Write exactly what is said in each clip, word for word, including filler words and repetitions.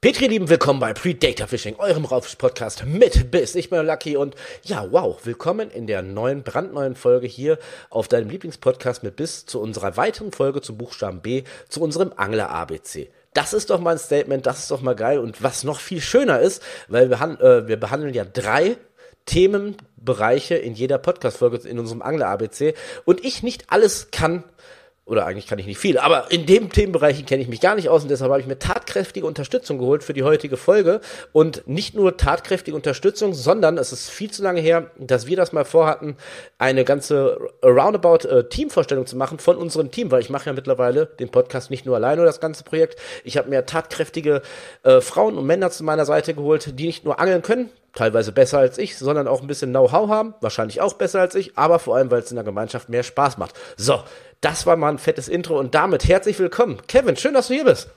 Petri, lieben, willkommen bei Predator Fishing, eurem Raubfisch-Podcast mit Biss. Ich bin Lucky und ja, wow, willkommen in der neuen, brandneuen Folge hier auf deinem Lieblingspodcast mit Biss zu unserer weiteren Folge zum Buchstaben B, zu unserem Angler-A B C. Das ist doch mal ein Statement, das ist doch mal geil und was noch viel schöner ist, weil wir, äh, wir behandeln ja drei Themenbereiche in jeder Podcast-Folge in unserem Angler-A B C und ich nicht alles kann. Oder eigentlich kann ich nicht viel, aber in dem Themenbereich kenne ich mich gar nicht aus und deshalb habe ich mir tatkräftige Unterstützung geholt für die heutige Folge. Und nicht nur tatkräftige Unterstützung, sondern es ist viel zu lange her, dass wir das mal vorhatten, eine ganze roundabout äh, Teamvorstellung zu machen von unserem Team, weil ich mache ja mittlerweile den Podcast nicht nur alleine, das ganze Projekt. Ich habe mir tatkräftige äh, Frauen und Männer zu meiner Seite geholt, die nicht nur angeln können, teilweise besser als ich, sondern auch ein bisschen Know-how haben, wahrscheinlich auch besser als ich, aber vor allem, weil es in der Gemeinschaft mehr Spaß macht. So, das war mal ein fettes Intro und damit herzlich willkommen. Kevin, schön, dass du hier bist.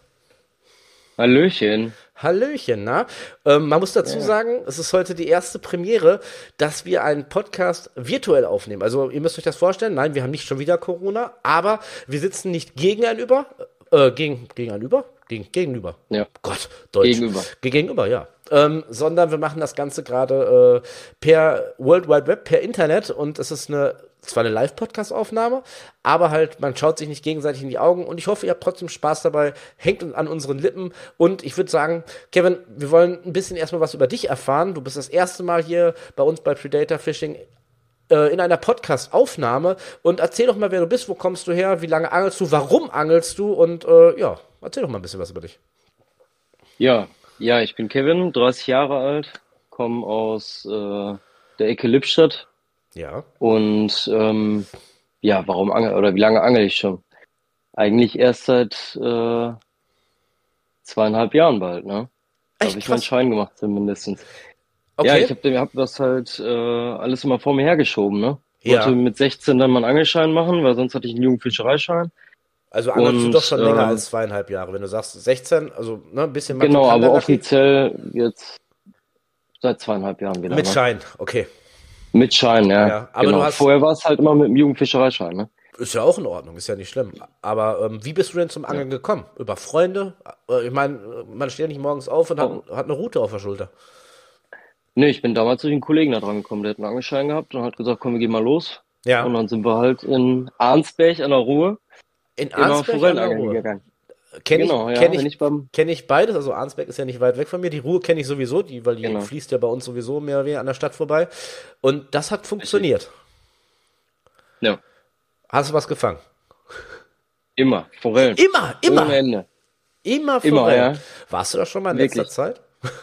Hallöchen. Hallöchen, na? Ähm, man muss dazu Ja. sagen, es ist heute die erste Premiere, dass wir einen Podcast virtuell aufnehmen. Also ihr müsst euch das vorstellen, nein, wir haben nicht schon wieder Corona, aber wir sitzen nicht gegenüber, äh, gegen, gegenüber? Gegen, gegenüber. Ja. Gott, Deutsch. Gegenüber. Ge- Gegenüber, ja. Ähm, sondern wir machen das Ganze gerade äh, per World Wide Web, per Internet und es ist eine, zwar eine Live-Podcast-Aufnahme, aber halt, man schaut sich nicht gegenseitig in die Augen und ich hoffe, ihr habt trotzdem Spaß dabei, hängt an unseren Lippen und ich würde sagen, Kevin, wir wollen ein bisschen erstmal was über dich erfahren. Du bist das erste Mal hier bei uns bei Predator Fishing äh, in einer Podcast-Aufnahme und erzähl doch mal, wer du bist, wo kommst du her, wie lange angelst du, warum angelst du und äh, ja, erzähl doch mal ein bisschen was über dich. Ja, ja, ich bin Kevin, dreißig Jahre alt, komme aus äh, der Ecke Lippstadt Ja. und ähm, ja, warum angel oder wie lange angel ich schon? Eigentlich erst seit äh, zweieinhalb Jahren bald, ne? Da Echt habe ich meinen krass. Schein gemacht, zumindest. Ja, Okay. ich habe hab das halt äh, alles immer vor mir hergeschoben, ne? Ja. Wollte mit sechzehn dann mal einen Angelschein machen, weil sonst hatte ich einen Jugendfischereischein. Also angelst du doch Und schon länger ähm, als zweieinhalb Jahre. Wenn du sagst sechzehn, also ne, ein bisschen Mathe genau, kann der aber Lucky. offiziell jetzt seit zweieinhalb Jahren wieder, Mit ne? Schein, okay. Mit Schein, ja. Ja, aber Genau. du hast, Vorher war es halt immer mit dem Jugendfischereischein, ne? ist ja auch in Ordnung, ist ja nicht schlimm. Aber ähm, wie bist du denn zum Ja. Angeln gekommen? Über Freunde? Äh, ich meine, man steht ja nicht morgens auf und hat, Oh. hat eine Rute auf der Schulter. Nee, ich bin damals durch einen Kollegen da dran gekommen, der hat einen Angelschein gehabt und hat gesagt, komm, wir gehen mal los. Ja. Und dann sind wir halt in Arnsberg an der Ruhr In immer Arnsberg an Forellen der angeln Ruhr. gegangen. Kenn ich, Genau, ja, kenn wenn ich, ich beim, kenn ich beides. Also Arnsberg ist ja nicht weit weg von mir. Die Ruhr kenne ich sowieso, die, weil die genau, fließt ja bei uns sowieso mehr oder weniger an der Stadt vorbei. Und das hat richtig. funktioniert. Ja, Hast du was gefangen? immer, Forellen. Immer, Ohne immer, Ende. immer Immer, Forellen. ja, Warst du da schon mal in letzter wirklich. Zeit?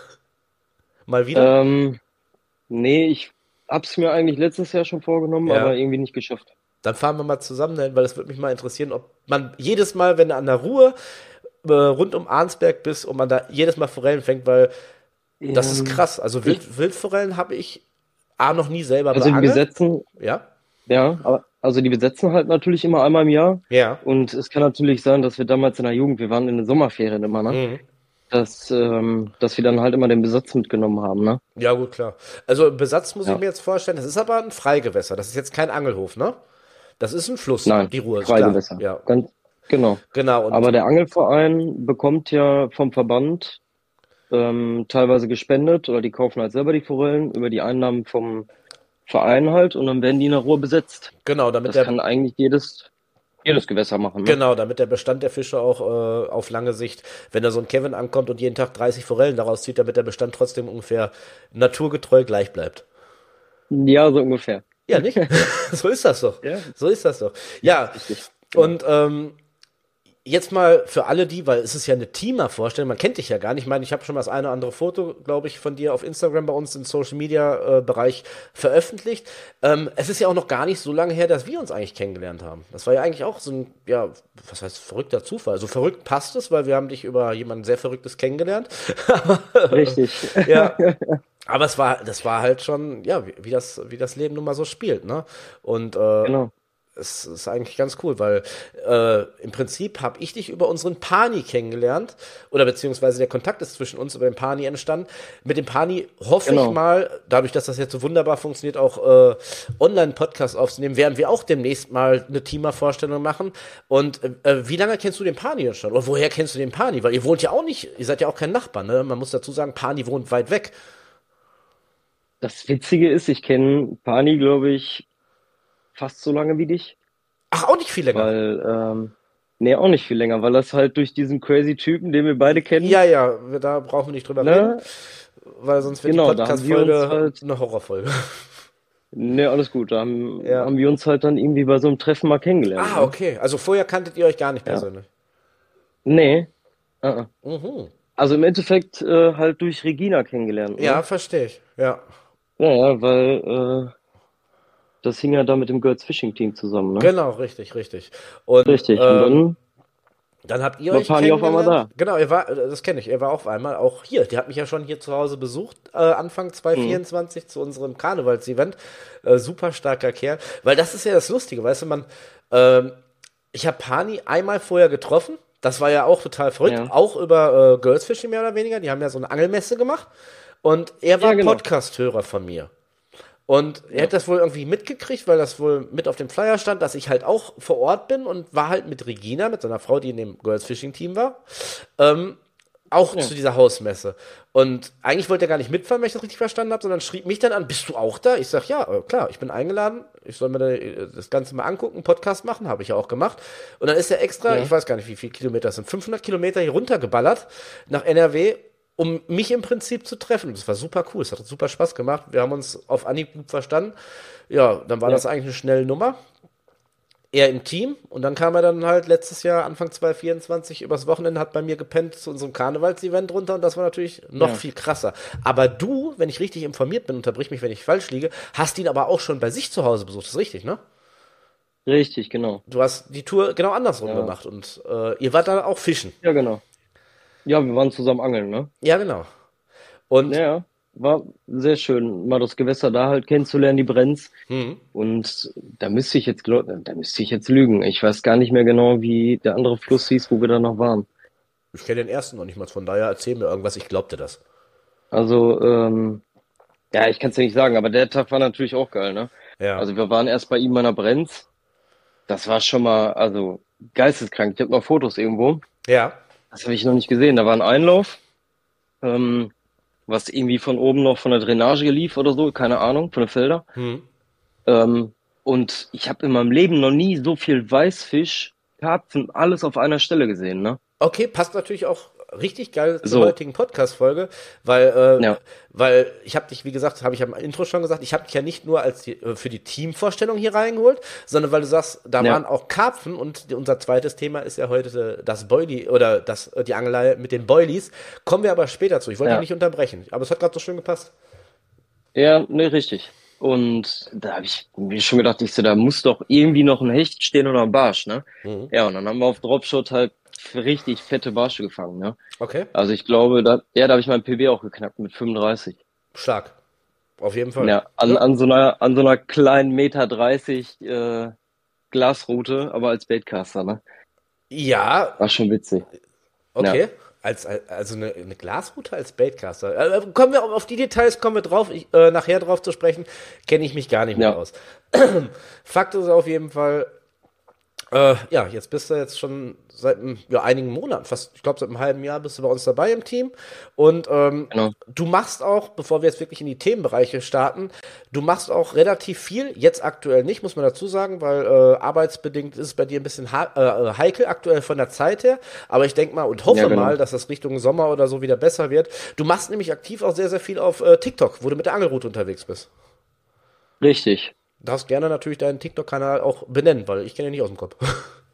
Mal wieder? Ähm, nee, ich hab's mir eigentlich letztes Jahr schon vorgenommen, aber Ja. irgendwie nicht geschafft. Dann fahren wir mal zusammen dahin, weil es würde mich mal interessieren, ob man jedes Mal, wenn du an der Ruhr äh, rund um Arnsberg bist, ob man da jedes Mal Forellen fängt, weil das ist Ähm, krass. Also ich, Wild, Wildforellen habe ich A noch nie selber also die beangelt. besetzen, Ja? ja, aber also die besetzen halt natürlich immer einmal im Jahr. Ja. Und es kann natürlich sein, dass wir damals in der Jugend, wir waren in den Sommerferien immer, ne? Mhm. Dass, ähm, dass wir dann halt immer den Besatz mitgenommen haben, ne? Ja, gut, klar. Also Besatz muss ich Ja. mir jetzt vorstellen, das ist aber ein Freigewässer. Das ist jetzt kein Angelhof, ne? Das ist ein Fluss, Nein, die Ruhr, ist klar. Freigewässer. Ja, Ganz genau. genau. Und Aber der Angelverein bekommt ja vom Verband ähm, teilweise gespendet oder die kaufen halt selber die Forellen über die Einnahmen vom Verein halt und dann werden die in der Ruhr besetzt. genau, damit Das der kann eigentlich jedes, jedes Gewässer machen, ne? Genau, damit der Bestand der Fische auch äh, auf lange Sicht, wenn da so ein Kevin ankommt und jeden Tag dreißig Forellen daraus zieht, damit der Bestand trotzdem ungefähr naturgetreu gleich bleibt. Ja, so ungefähr. Ja, nicht? So ist das doch. Ja, So ist das doch. ja, Ja, richtig. Genau. und ähm, jetzt mal für alle die, weil es ist ja eine Teamer-Vorstellung, man kennt dich ja gar nicht. Ich meine, ich habe schon mal das eine oder andere Foto, glaube ich, von dir auf Instagram bei uns im Social-Media-Bereich veröffentlicht. Ähm, es ist ja auch noch gar nicht so lange her, dass wir uns eigentlich kennengelernt haben. Das war ja eigentlich auch so ein, ja, was heißt verrückter Zufall. So verrückt passt es, weil wir haben dich über jemanden sehr Verrücktes kennengelernt. Richtig. Ja, aber es war, das war halt schon, ja, wie, wie das, wie das Leben nun mal so spielt, ne? Und äh, Genau. Es ist eigentlich ganz cool, weil äh, im Prinzip habe ich dich über unseren Pani kennengelernt oder beziehungsweise der Kontakt ist zwischen uns über den Pani entstanden. Mit dem Pani hoffe Genau. ich mal, dadurch, dass das jetzt so wunderbar funktioniert, auch äh, Online-Podcasts aufzunehmen, werden wir auch demnächst mal eine Teamer-Vorstellung machen. Und äh, wie lange kennst du den Pani denn schon? Oder woher kennst du den Pani? Weil ihr wohnt ja auch nicht, ihr seid ja auch kein Nachbar, ne? Man muss dazu sagen, Pani wohnt weit weg. Das Witzige ist, ich kenne Pani, glaube ich, fast so lange wie dich, Ach, auch nicht viel länger. weil, ähm, nee, auch nicht viel länger, weil das halt durch diesen crazy Typen, den wir beide kennen, Ja, ja, wir, da brauchen wir nicht drüber reden, ne, weil sonst wird die genau, da haben wir uns Podcast-Folge halt, eine Horrorfolge. ne, alles gut, da haben, Ja. haben wir uns halt dann irgendwie bei so einem Treffen mal kennengelernt, Ah, ne? okay. Also vorher kanntet ihr euch gar nicht Ja. persönlich. Nee, uh -uh. Mhm. Also im Endeffekt äh, halt durch Regina kennengelernt, Ja, ne? verstehe ich. Ja. Ja, ja, weil äh, das hing ja da mit dem Girls Fishing Team zusammen, ne? Genau, richtig, richtig. Und Richtig, und ähm, dann dann habt ihr war euch Pani auf einmal kennengelernt. da. Genau, er war, das kenne ich, er war auch einmal auch hier. Der hat mich ja schon hier zu Hause besucht, äh, Anfang Mhm. zwanzig vierundzwanzig zu unserem Karnevals-Event. Äh, super starker Kerl. Weil das ist ja das Lustige, weißt du, man, ähm, ich habe Pani einmal vorher getroffen. Das war ja auch total verrückt, Ja. auch über äh, Girls Fishing mehr oder weniger. Die haben ja so eine Angelmesse gemacht. Und er war Ja, genau. Podcast-Hörer von mir. Und er Ja. hat das wohl irgendwie mitgekriegt, weil das wohl mit auf dem Flyer stand, dass ich halt auch vor Ort bin und war halt mit Regina, mit seiner Frau, die in dem Girls Fishing Team war, ähm, auch Ja. zu dieser Hausmesse. Und eigentlich wollte er gar nicht mitfahren, wenn ich das richtig verstanden habe, sondern schrieb mich dann an, bist du auch da? Ich sag, ja, äh, klar, ich bin eingeladen, ich soll mir da, äh, das Ganze mal angucken, einen Podcast machen, habe ich ja auch gemacht. Und dann ist er extra, Ja. ich weiß gar nicht, wie viele Kilometer es sind, fünfhundert Kilometer hier runtergeballert nach N R W, um mich im Prinzip zu treffen. Das war super cool, es hat super Spaß gemacht. Wir haben uns auf Anhieb gut verstanden. Ja, dann war Ja. das eigentlich eine schnelle Nummer. Er im Team und dann kam er dann halt letztes Jahr, Anfang zwanzig vierundzwanzig, übers Wochenende, hat bei mir gepennt zu unserem Karnevals-Event runter und das war natürlich noch Ja. viel krasser. Aber du, wenn ich richtig informiert bin, unterbrich mich, wenn ich falsch liege, hast ihn aber auch schon bei sich zu Hause besucht, das ist richtig, ne? Richtig, genau. Du hast die Tour genau andersrum Ja. gemacht und äh, ihr wart da auch fischen. Ja, genau. Ja, wir waren zusammen angeln, ne? Ja, genau. Und Ja, ja. War sehr schön, mal das Gewässer da halt kennenzulernen, die Brenz. hm, Und da müsste ich jetzt, glaub, da müsste ich jetzt lügen. Ich weiß gar nicht mehr genau, wie der andere Fluss hieß, wo wir da noch waren. ich kenne den ersten noch nicht mal, von daher erzähl mir irgendwas, ich glaubte das. Also, ähm, ja, ich kann es ja nicht sagen, aber der Tag war natürlich auch geil, ne? Ja. Also wir waren erst bei ihm an der Brenz. Das war schon mal, also geisteskrank. Ich habe noch Fotos irgendwo. Ja. Das habe ich noch nicht gesehen. Da war ein Einlauf, ähm, was irgendwie von oben noch von der Drainage lief oder so, keine Ahnung, von den Feldern. Hm. Ähm, und ich habe in meinem Leben noch nie so viel Weißfisch, Karpfen, alles auf einer Stelle gesehen, ne? Okay, passt natürlich auch richtig geil zur So. heutigen Podcast-Folge, weil, äh, Ja. weil ich habe dich, wie gesagt, habe ich am Intro schon gesagt, ich habe dich ja nicht nur als die, äh, für die Teamvorstellung hier reingeholt, sondern weil du sagst, da Ja. waren auch Karpfen und die, unser zweites Thema ist ja heute äh, das Boilie oder das, äh, die Angelei mit den Boilies. Kommen wir aber später zu. Ich wollte Ja. dich nicht unterbrechen, aber es hat gerade so schön gepasst. Ja, ne, richtig. Und da habe ich mir schon gedacht, ich so, da muss doch irgendwie noch ein Hecht stehen oder ein Barsch, ne? Mhm. Ja, und dann haben wir auf Dropshot halt richtig fette Barsche gefangen, ne? Okay, Also ich glaube, da, ja, da habe ich mein P B auch geknackt mit fünfunddreißig. stark. Auf jeden Fall. Ja, an, Ja. an so einer, an so einer kleinen Meter dreißig äh, Glasrute, aber als Baitcaster, ne? Ja, War schon witzig. okay. Als, als, also eine, eine Glasrute als Baitcaster. Äh, kommen wir auf auf die Details, kommen wir drauf, ich, äh, nachher drauf zu sprechen, kenne ich mich gar nicht mehr Ja. aus. Fakt ist auf jeden Fall, äh, ja, jetzt bist du jetzt schon seit ähm, ja, einigen Monaten, fast, ich glaube seit einem halben Jahr bist du bei uns dabei im Team und ähm, Genau. du machst auch, bevor wir jetzt wirklich in die Themenbereiche starten, du machst auch relativ viel, jetzt aktuell nicht, muss man dazu sagen, weil äh, arbeitsbedingt ist es bei dir ein bisschen ha äh, heikel aktuell von der Zeit her, aber ich denke mal und hoffe Ja, genau. mal, dass das Richtung Sommer oder so wieder besser wird. Du machst nämlich aktiv auch sehr, sehr viel auf äh, TikTok, wo du mit der Angelroute unterwegs bist. Richtig. Darfst gerne natürlich deinen TikTok-Kanal auch benennen, weil ich kenne ihn nicht aus dem Kopf.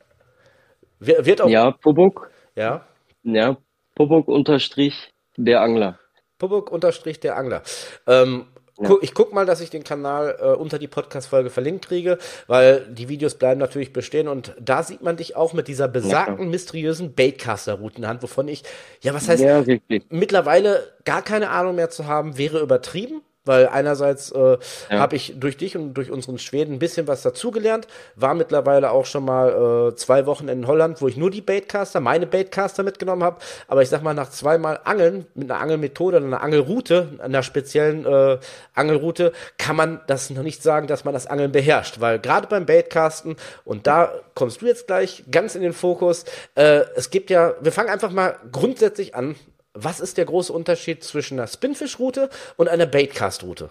Wer- Wird auch, Ja, Pobuk. ja, Ja, Pobuk unterstrich der Angler. Pubuk unterstrich der Angler. Ähm, Ja. gu ich guck mal, dass ich den Kanal äh, unter die Podcast-Folge verlinkt kriege, weil die Videos bleiben natürlich bestehen und da sieht man dich auch mit dieser besagten, mysteriösen Baitcaster-Route in der Hand, wovon ich, ja, was heißt, Ja, wirklich. mittlerweile gar keine Ahnung mehr zu haben, wäre übertrieben, weil einerseits äh, Ja. habe ich durch dich und durch unseren Schweden ein bisschen was dazugelernt, war mittlerweile auch schon mal äh, zwei Wochen in Holland, wo ich nur die Baitcaster, meine Baitcaster mitgenommen habe, aber ich sag mal, nach zweimal Angeln mit einer Angelmethode, einer Angelroute, einer speziellen äh, Angelroute, kann man das noch nicht sagen, dass man das Angeln beherrscht, weil gerade beim Baitcasten, und da kommst du jetzt gleich ganz in den Fokus, äh, es gibt ja, wir fangen einfach mal grundsätzlich an. Was ist der große Unterschied zwischen einer Spinfish-Route und einer Baitcast-Route?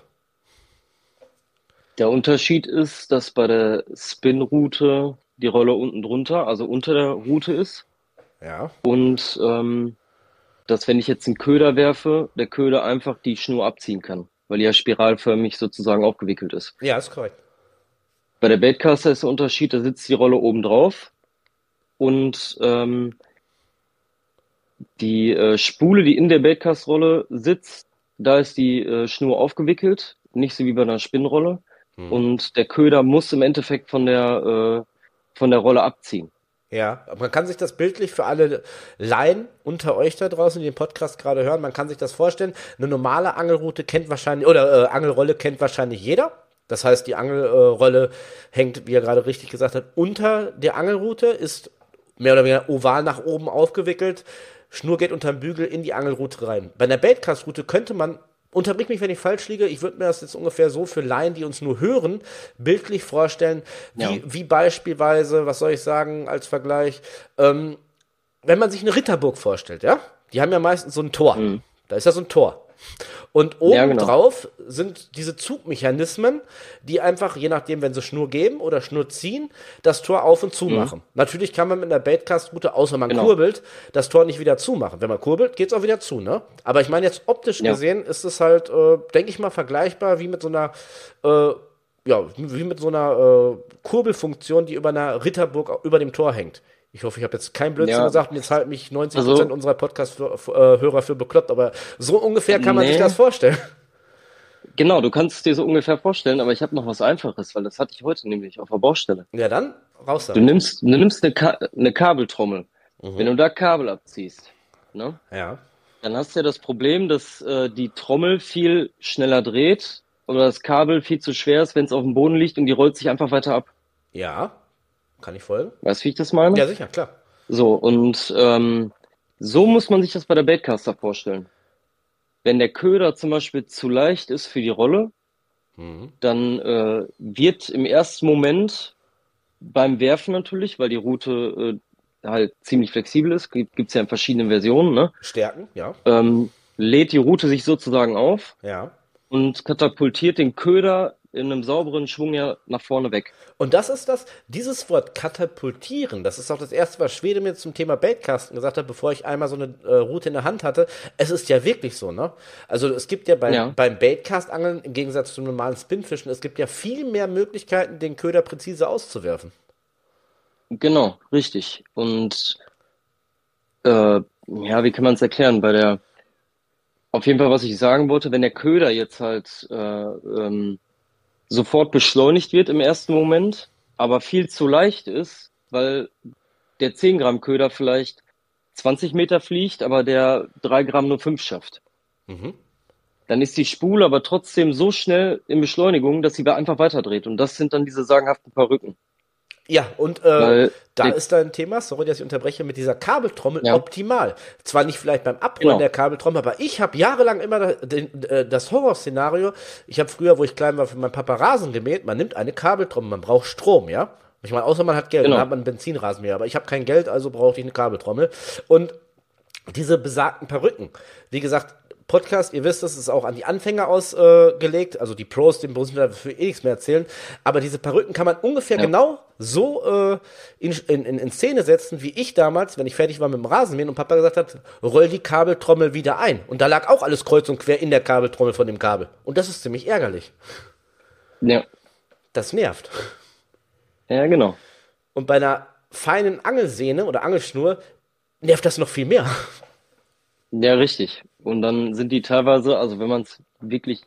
Der Unterschied ist, dass bei der Spin-Route die Rolle unten drunter, also unter der Route ist. Ja. Und ähm, dass, wenn ich jetzt einen Köder werfe, der Köder einfach die Schnur abziehen kann, weil die ja spiralförmig sozusagen aufgewickelt ist. Ja, ist korrekt. Bei der Baitcaster ist der Unterschied, da sitzt die Rolle oben drauf und ähm, die äh, Spule, die in der Baitcast-Rolle sitzt, da ist die äh, Schnur aufgewickelt, nicht so wie bei einer Spinnrolle. Mhm. Und der Köder muss im Endeffekt von der, äh, von der Rolle abziehen. Ja, man kann sich das bildlich für alle Laien unter euch da draußen, die den Podcast gerade hören, man kann sich das vorstellen. Eine normale Angelroute kennt wahrscheinlich, oder äh, Angelrolle kennt wahrscheinlich jeder. Das heißt, die Angelrolle hängt, wie er gerade richtig gesagt hat, unter der Angelroute, ist mehr oder weniger oval nach oben aufgewickelt. Schnur geht unterm Bügel in die Angelroute rein. Bei einer Baitcast-Route könnte man, unterbrich mich, wenn ich falsch liege, ich würde mir das jetzt ungefähr so für Laien, die uns nur hören, bildlich vorstellen, wie, Ja. wie beispielsweise, was soll ich sagen als Vergleich, ähm, wenn man sich eine Ritterburg vorstellt, ja, die haben ja meistens so ein Tor, Mhm. da ist ja so ein Tor. Und oben Ja, genau. drauf sind diese Zugmechanismen, die einfach, je nachdem, wenn sie Schnur geben oder Schnur ziehen, das Tor auf und zu machen. Natürlich kann man mit einer Baitcast-Route, außer man Genau. kurbelt, das Tor nicht wieder zumachen. Wenn man kurbelt, geht's auch wieder zu, ne? Aber ich meine jetzt optisch Ja. gesehen ist es halt, äh, denke ich mal, vergleichbar wie mit so einer, äh, ja, wie mit so einer äh, Kurbelfunktion, die über einer Ritterburg über dem Tor hängt. Ich hoffe, ich habe jetzt kein Blödsinn Ja. gesagt und jetzt halten mich neunzig Prozent Also- unserer Podcast-Hörer für bekloppt, aber so ungefähr kann man Nee. sich das vorstellen. Genau, du kannst es dir so ungefähr vorstellen, aber ich habe noch was Einfaches, weil das hatte ich heute nämlich auf der Baustelle. Ja, dann raus Du damit. nimmst, du nimmst eine, Ka eine Kabeltrommel. Wenn du da Kabel abziehst, ne, Ja. dann hast du ja das Problem, dass äh, die Trommel viel schneller dreht oder das Kabel viel zu schwer ist, wenn es auf dem Boden liegt und die rollt sich einfach weiter ab. Ja. Kann ich folgen? Weißt du, wie ich das meine? Ja, sicher, klar. So, und ähm, so muss man sich das bei der Baitcaster vorstellen. Wenn der Köder zum Beispiel zu leicht ist für die Rolle, Mhm. dann äh, wird im ersten Moment beim Werfen natürlich, weil die Route äh, halt ziemlich flexibel ist, gibt es ja in verschiedenen Versionen, ne? Stärken, ja. ähm, lädt die Route sich sozusagen auf Ja. und katapultiert den Köder in einem sauberen Schwung ja nach vorne weg. Und das ist das, dieses Wort katapultieren, das ist auch das erste, was Schwede mir zum Thema Baitcasten gesagt hat, bevor ich einmal so eine äh, Route in der Hand hatte. Es ist ja wirklich so, ne? Also es gibt ja, bei, Ja. beim Baitcast-Angeln, im Gegensatz zum normalen Spinfischen, es gibt ja viel mehr Möglichkeiten, den Köder präzise auszuwerfen. Genau, richtig. Und äh, ja, wie kann man es erklären? Bei der, auf jeden Fall, was ich sagen wollte, wenn der Köder jetzt halt äh, ähm, sofort beschleunigt wird im ersten Moment, aber viel zu leicht ist, weil der zehn Gramm Köder vielleicht zwanzig Meter fliegt, aber der drei Gramm nur fünf schafft. Mhm. Dann ist die Spule aber trotzdem so schnell in Beschleunigung, dass sie einfach weiterdreht. Und das sind dann diese sagenhaften Perücken. Ja, und äh, Weil da der- ist dein Thema, sorry, dass ich unterbreche, mit dieser Kabeltrommel Ja. optimal. Zwar nicht vielleicht beim Abrollen Genau. der Kabeltrommel, aber ich habe jahrelang immer da- den, äh, das Horrorszenario, ich habe früher, wo ich klein war, für meinen Papa Rasen gemäht, man nimmt eine Kabeltrommel, man braucht Strom, ja? Ich meine, außer man hat Geld, Genau. dann hat man einen Benzinrasenmäher, aber ich habe kein Geld, also brauchte ich eine Kabeltrommel. Und diese besagten Perücken, wie gesagt, Podcast, ihr wisst, es ist auch an die Anfänger ausgelegt, äh, also die Pros, den müssen wir dafür eh nichts mehr erzählen, aber diese Perücken kann man ungefähr Ja. genau so äh, in, in, in Szene setzen, wie ich damals, wenn ich fertig war mit dem Rasenmähen und Papa gesagt hat, roll die Kabeltrommel wieder ein. Und da lag auch alles kreuz und quer in der Kabeltrommel von dem Kabel. Und das ist ziemlich ärgerlich. Ja, Das nervt. ja, genau. Und bei einer feinen Angelsehne oder Angelschnur nervt das noch viel mehr. Ja, richtig. Und dann sind die teilweise, also wenn man es wirklich,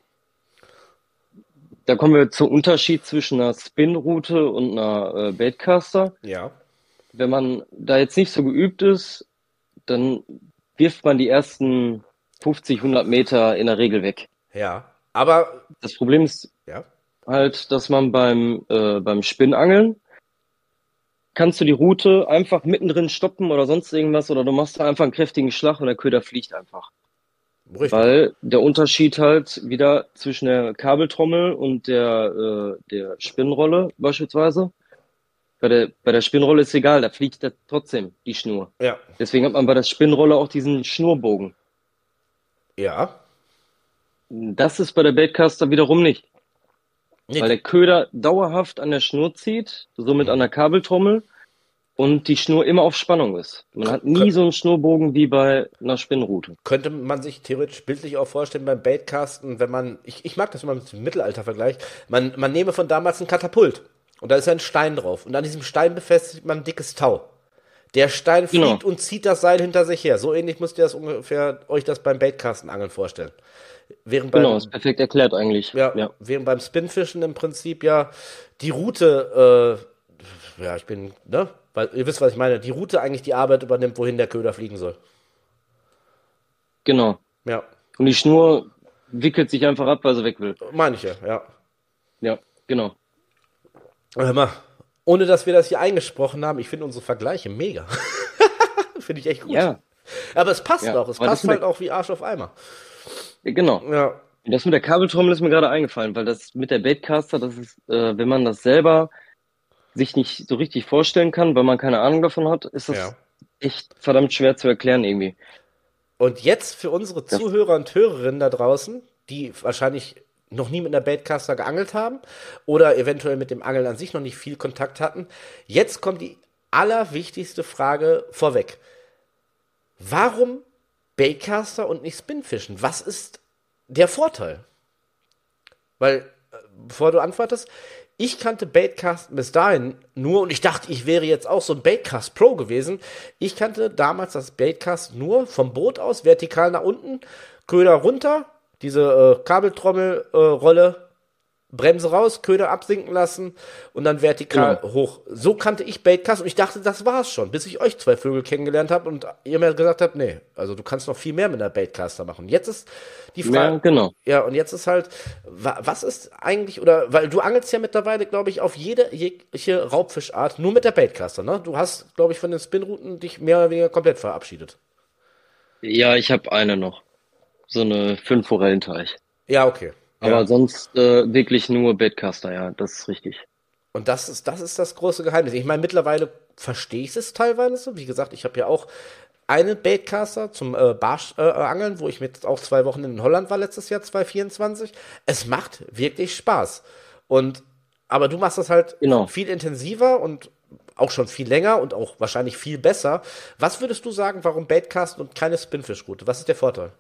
da kommen wir zum Unterschied zwischen einer Spin-Route und einer äh, Baitcaster. Ja. Wenn man da jetzt nicht so geübt ist, dann wirft man die ersten fünfzig, hundert Meter in der Regel weg. Ja. Aber, Das Problem ist ja, halt, dass man beim, äh, beim Spinnangeln kannst du die Route einfach mittendrin stoppen oder sonst irgendwas oder du machst da einfach einen kräftigen Schlag und der Köder fliegt einfach. richtig. Weil der Unterschied halt wieder zwischen der Kabeltrommel und der, äh, der Spinnrolle beispielsweise. Bei der, bei der Spinnrolle ist egal, da fliegt ja trotzdem die Schnur. Ja, Deswegen hat man bei der Spinnrolle auch diesen Schnurbogen. ja. Das ist bei der Baitcaster wiederum nicht. Nee, Weil die, der Köder dauerhaft an der Schnur zieht, somit an der Kabeltrommel und die Schnur immer auf Spannung ist. Man hat nie könnt, so einen Schnurbogen wie bei einer Spinnrute. könnte man sich theoretisch bildlich auch vorstellen beim Baitcasten, wenn man, ich, ich mag das immer mit dem Mittelalter vergleicht, man, man nehme von damals ein Katapult und da ist ein Stein drauf und an diesem Stein befestigt man ein dickes Tau. Der Stein Genau, fliegt und zieht das Seil hinter sich her. So ähnlich müsst ihr das ungefähr euch das beim Baitcastenangeln vorstellen. Während genau, ist beim, perfekt erklärt eigentlich. ja, Ja, während beim Spinfischen im Prinzip ja die Route, äh, ja, ich bin, ne, weil ihr wisst, was ich meine, die Route eigentlich die Arbeit übernimmt, wohin der Köder fliegen soll. genau. Ja, Und die Schnur wickelt sich einfach ab, weil sie weg will. meine ich ja, ja. Ja, genau. Hör mal, ohne dass wir das hier eingesprochen haben, ich finde unsere Vergleiche mega. Finde ich echt gut. Ja, Aber es passt ja. auch, es Aber das passt mit halt der, auch wie Arsch auf Eimer. genau. Ja, Und das mit der Kabeltrommel ist mir gerade eingefallen, weil das mit der Baitcaster, das ist, äh, wenn man das selber sich nicht so richtig vorstellen kann, weil man keine Ahnung davon hat, ist ja. das echt verdammt schwer zu erklären irgendwie. Und jetzt für unsere Das, Zuhörer und Hörerinnen da draußen, die wahrscheinlich noch nie mit einer Baitcaster geangelt haben oder eventuell mit dem Angeln an sich noch nicht viel Kontakt hatten, jetzt kommt die allerwichtigste Frage vorweg. Warum Baitcaster und nicht Spinfischen? Was ist der Vorteil? Weil, äh, bevor du antwortest, ich kannte Baitcast bis dahin nur und ich dachte, ich wäre jetzt auch so ein Baitcast Pro gewesen. Ich kannte damals das Baitcast nur vom Boot aus, vertikal nach unten, Köder runter, diese äh, Kabeltrommelrolle, äh, Rolle, Bremse raus, Köder absinken lassen und dann vertikal genau. hoch. So kannte ich Baitcast und ich dachte, das war's schon, bis ich euch zwei Vögel kennengelernt habe und ihr mir gesagt habt, nee, also du kannst noch viel mehr mit einer Baitcaster machen. Jetzt ist die Ja, Frage, genau. ja, und jetzt ist halt, wa- was ist eigentlich, oder, weil du angelst ja mittlerweile, glaube ich, auf jede jegliche Raubfischart, nur mit der Baitcaster, ne? Du hast, glaube ich, von den Spinrouten dich mehr oder weniger komplett verabschiedet. Ja, ich habe eine noch. So eine fünf Forellenteich. Ja, okay. Aber Ja. sonst äh, wirklich nur Baitcaster, ja, das ist richtig. Und das ist, das ist das große Geheimnis. Ich meine, mittlerweile verstehe ich es teilweise. Wie gesagt, ich habe ja auch einen Baitcaster zum äh, Barsch äh, angeln, wo ich mit auch zwei Wochen in Holland war letztes Jahr, zwanzig vierundzwanzig. Es macht wirklich Spaß. Und, aber du machst das halt Genau. viel intensiver und auch schon viel länger und auch wahrscheinlich viel besser. Was würdest du sagen, warum Baitcast und keine Spinfish-Route? Was ist der Vorteil?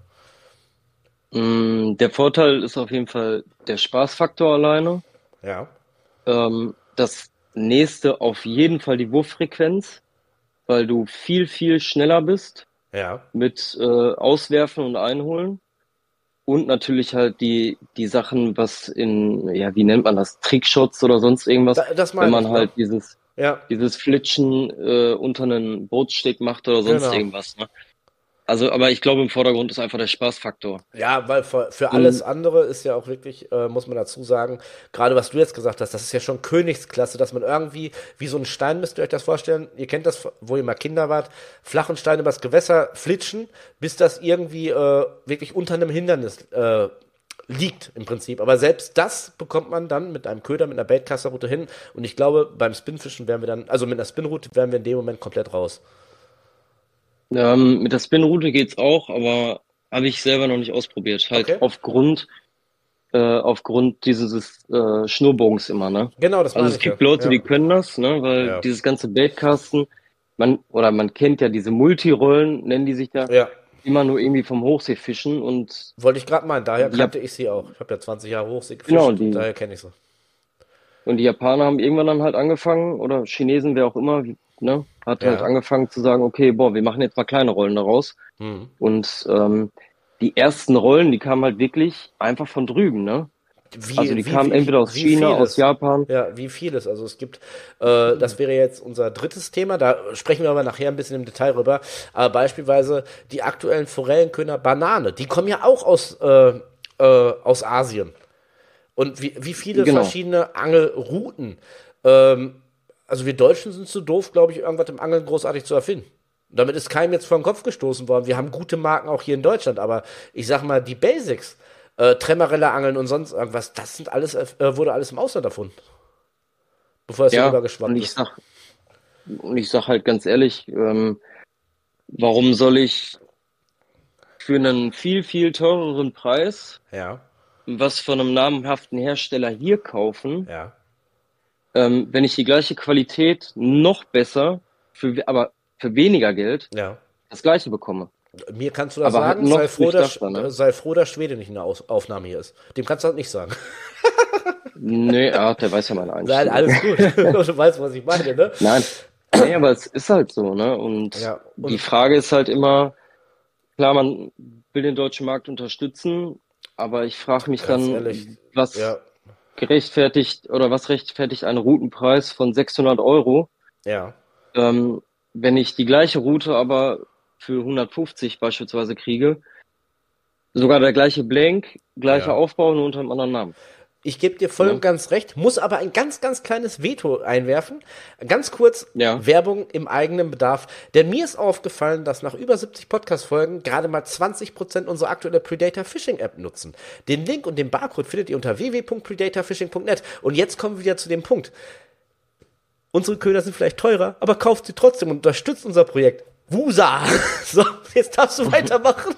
Mm, der Vorteil ist auf jeden Fall der Spaßfaktor alleine. Ja. Ähm, das nächste auf jeden Fall die Wurffrequenz, weil du viel, viel schneller bist Ja. mit äh, Auswerfen und Einholen. Und natürlich halt die, die Sachen, was in, ja, wie nennt man das, Trickshots oder sonst irgendwas, Da, das wenn meine ich, man ne? halt dieses, Ja, dieses Flitschen äh, unter einen Bootsteg macht oder sonst genau. irgendwas, ne? Also, aber ich glaube, im Vordergrund ist einfach der Spaßfaktor. Ja, weil für, für alles Und andere ist ja auch wirklich, äh, muss man dazu sagen, gerade was du jetzt gesagt hast, das ist ja schon Königsklasse, dass man irgendwie, wie so ein Stein, müsst ihr euch das vorstellen, ihr kennt das, wo ihr mal Kinder wart, flachen Stein übers Gewässer flitschen, bis das irgendwie äh, wirklich unter einem Hindernis äh, liegt im Prinzip. Aber selbst das bekommt man dann mit einem Köder, mit einer Baitcaster-Route hin. Und ich glaube, beim Spinfischen wären wir dann, also mit einer Spinroute wären wir in dem Moment komplett raus. ähm, mit der Spinroute geht's auch, aber habe ich selber noch nicht ausprobiert. Halt Okay? aufgrund, äh, aufgrund dieses äh, Schnurbogens immer, ne? Genau, das Also meine es ich ja. gibt Leute, Ja. die können das, ne? Weil Ja. dieses ganze Baitcasten, man, oder man kennt ja diese Multirollen, nennen die sich da, Ja. immer nur irgendwie vom Hochseefischen und Wollte ich gerade meinen, daher die, kannte Jap- ich sie auch. Ich habe ja zwanzig Jahre Hochsee genau, gefischt, die, daher kenne ich sie. und die Japaner haben irgendwann dann halt angefangen, oder Chinesen, wer auch immer, wie- ne, hat halt Ja. angefangen zu sagen, okay, boah, wir machen jetzt mal kleine Rollen daraus. Mhm. Und ähm, die ersten Rollen, die kamen halt wirklich einfach von drüben, ne? Also Wie, die wie, kamen wie, entweder aus wie China, aus vieles. Japan. Ja, wie vieles. Also es gibt, äh, das wäre jetzt unser drittes Thema, da sprechen wir aber nachher ein bisschen im Detail rüber. Aber beispielsweise die aktuellen Forellenköder Banane, die kommen ja auch aus, äh, äh, aus Asien. Und wie, wie viele Genau. verschiedene Angelrouten. Ähm, also wir Deutschen sind zu doof, glaube ich, irgendwas im Angeln großartig zu erfinden. Damit ist keinem jetzt vor den Kopf gestoßen worden. Wir haben gute Marken auch hier in Deutschland, aber ich sag mal, die Basics, äh, Tremmarella angeln und sonst irgendwas, das sind alles, äh, wurde alles im Ausland erfunden. Bevor es hier Ja, rüber und geschwappt ich ist. sag, und ich sag halt ganz ehrlich, ähm, warum soll ich für einen viel, viel teureren Preis Ja, was von einem namhaften Hersteller hier kaufen, ja. ähm, wenn ich die gleiche Qualität noch besser, für, we- aber für weniger Geld Ja. das gleiche bekomme? Mir kannst du das Aber halt sagen, noch sei froh, dass, durchdachter, ne? sei froh, dass Schwede nicht in der Aus Aufnahme hier ist. Dem kannst du das nicht sagen. Nee, ah, der weiß ja meine Nein, Einstellung. alles gut. Du weißt, was ich meine, ne? Nein, nee, aber es ist halt so, ne? Und Ja, die und Frage ist halt immer, klar, man will den deutschen Markt unterstützen, aber ich frage mich ganz ehrlich, dann, was ja, gerechtfertigt oder was rechtfertigt einen Routenpreis von sechshundert Euro, ja, ähm, wenn ich die gleiche Route aber für hundertfünfzig beispielsweise kriege, sogar der gleiche Blank, gleicher ja. Aufbau, nur unter einem anderen Namen, Ich gebe dir voll und ne? ganz recht, muss aber ein ganz, ganz kleines Veto einwerfen. Ganz kurz Ja, Werbung im eigenen Bedarf. Denn mir ist aufgefallen, dass nach über siebzig Podcast-Folgen gerade mal zwanzig Prozent unsere aktuelle Predator Fishing App nutzen. Den Link und den Barcode findet ihr unter w w w punkt predator fishing punkt net. Und jetzt kommen wir wieder zu dem Punkt. Unsere Köder sind vielleicht teurer, aber kauft sie trotzdem und unterstützt unser Projekt. Wusa! So, jetzt darfst du weitermachen.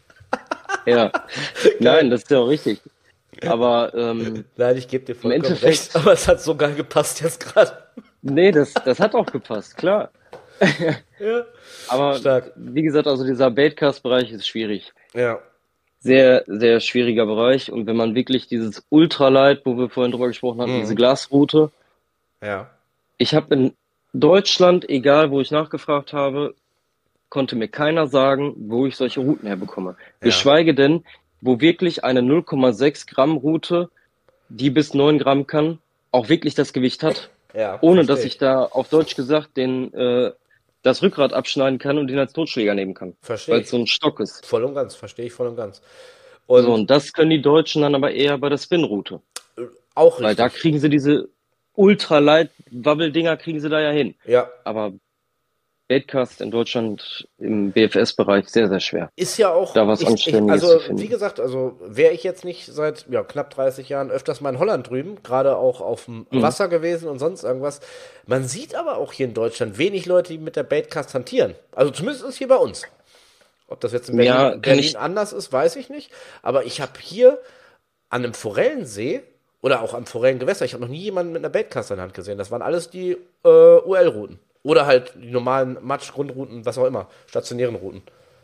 ja. Nein, das ist ja auch richtig. Aber ähm, Nein, ich gebe dir im vollkommen Endeffekt, recht, aber es hat so geil gepasst jetzt gerade. nee, das, das hat auch gepasst, klar. Ja, Aber stark. wie gesagt, also dieser Baitcast-Bereich ist schwierig. Ja, Sehr, sehr schwieriger Bereich. Und wenn man wirklich dieses Ultralight, wo wir vorhin drüber gesprochen hatten, diese mhm. Glasroute, Ja, ich habe in Deutschland, egal wo ich nachgefragt habe, konnte mir keiner sagen, wo ich solche Routen herbekomme. ja, Geschweige denn, wo wirklich eine null Komma sechs Gramm Route, die bis neun Gramm kann, auch wirklich das Gewicht hat, ja, ohne verstehe dass ich ich. da auf Deutsch gesagt den äh, das Rückgrat abschneiden kann und den als Totschläger nehmen kann, Verstehe weil es ich. so ein Stock ist. Voll und ganz, verstehe ich voll und ganz. So, Und und das können die Deutschen dann aber eher bei der Spin-Route, äh, auch weil da richtig. kriegen sie diese Ultralight-Wabbeldinger kriegen sie da ja hin. Ja, Aber Baitcast in Deutschland im B F S-Bereich sehr, sehr schwer, ist ja auch, da was ich, ich, Anständiges zu also wie finden. gesagt, also wäre ich jetzt nicht seit ja, knapp dreißig Jahren öfters mal in Holland drüben, gerade auch auf dem Mhm. Wasser gewesen und sonst irgendwas. Man sieht aber auch hier in Deutschland wenig Leute, die mit der Baitcast hantieren. Also zumindest ist hier bei uns. Ob das jetzt in Berlin, Ja, kann Berlin ich, anders ist, weiß ich nicht. Aber ich habe hier an einem Forellensee oder auch am Forellengewässer, ich habe noch nie jemanden mit einer Baitcaster in der Hand gesehen. Das waren alles die äh, U L-Routen. Oder halt die normalen Matsch-Grundrouten, was auch immer, stationären Routen.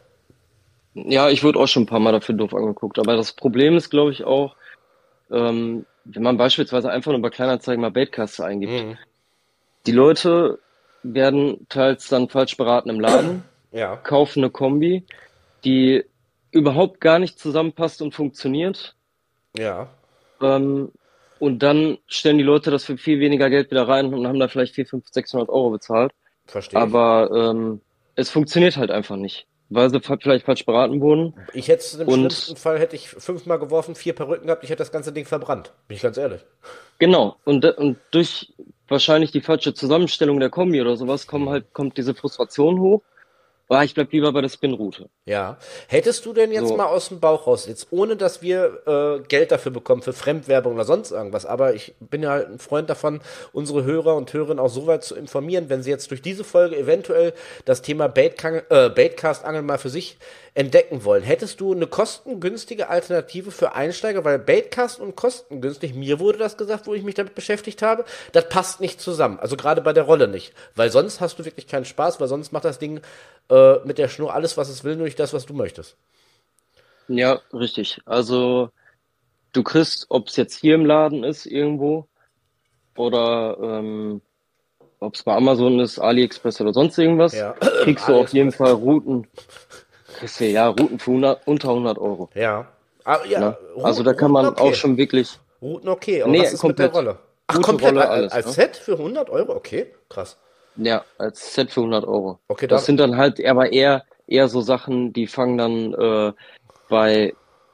ja, ich wurde auch schon ein paar Mal dafür doof angeguckt. Aber das Problem ist, glaube ich, auch, ähm, wenn man beispielsweise einfach nur bei Kleinanzeigen mal Baitcaster eingibt. Mhm. Die Leute werden teils dann falsch beraten im Laden, Ja, kaufen eine Kombi, die überhaupt gar nicht zusammenpasst und funktioniert. ja, Ähm, und dann stellen die Leute das für viel weniger Geld wieder rein und haben da vielleicht vierhundert, fünfhundert, sechshundert Euro bezahlt. verstehe ich. Aber ähm, es funktioniert halt einfach nicht, weil sie fa- vielleicht falsch beraten wurden. Ich hätte es im schlimmsten Und Fall, hätte ich fünfmal geworfen, vier Perücken gehabt, ich hätte das ganze Ding verbrannt. Bin ich ganz ehrlich. genau, und, und durch wahrscheinlich die falsche Zusammenstellung der Kombi oder sowas kommen halt, kommt diese Frustration hoch. Ah, ich bleib lieber bei der Spin-Route. Ja. Hättest du denn jetzt mal So, aus dem Bauch raus, jetzt ohne dass wir äh, Geld dafür bekommen, für Fremdwerbung oder sonst irgendwas, aber ich bin ja halt ein Freund davon, unsere Hörer und Hörerinnen auch so weit zu informieren, wenn sie jetzt durch diese Folge eventuell das Thema Baitkang- äh, Baitcast-Angeln mal für sich entdecken wollen. Hättest du eine kostengünstige Alternative für Einsteiger, weil Baitcast und kostengünstig, mir wurde das gesagt, wo ich mich damit beschäftigt habe, das passt nicht zusammen. Also gerade bei der Rolle nicht. Weil sonst hast du wirklich keinen Spaß, weil sonst macht das Ding äh, mit der Schnur alles, was es will, nur nicht das, was du möchtest. ja, richtig. Also du kriegst, ob es jetzt hier im Laden ist irgendwo oder ähm, ob es bei Amazon ist, AliExpress oder sonst irgendwas, Ja, kriegst du auf jeden AliExpress. Fall Routen, kriegst du ja Routen für hundert, unter hundert Euro. Ja. Ah, ja, Ne? Also Ru- da kann Routen man auch okay. schon wirklich, Routen okay, aber was nee, ist mit der komplett, Rolle? Ach, gute komplett Rolle, als, alles, als ne? Set für hundert Euro? Okay, krass. Ja, als Set für hundert Euro. Okay, Das da, sind dann halt aber eher, eher so Sachen, die fangen dann äh, bei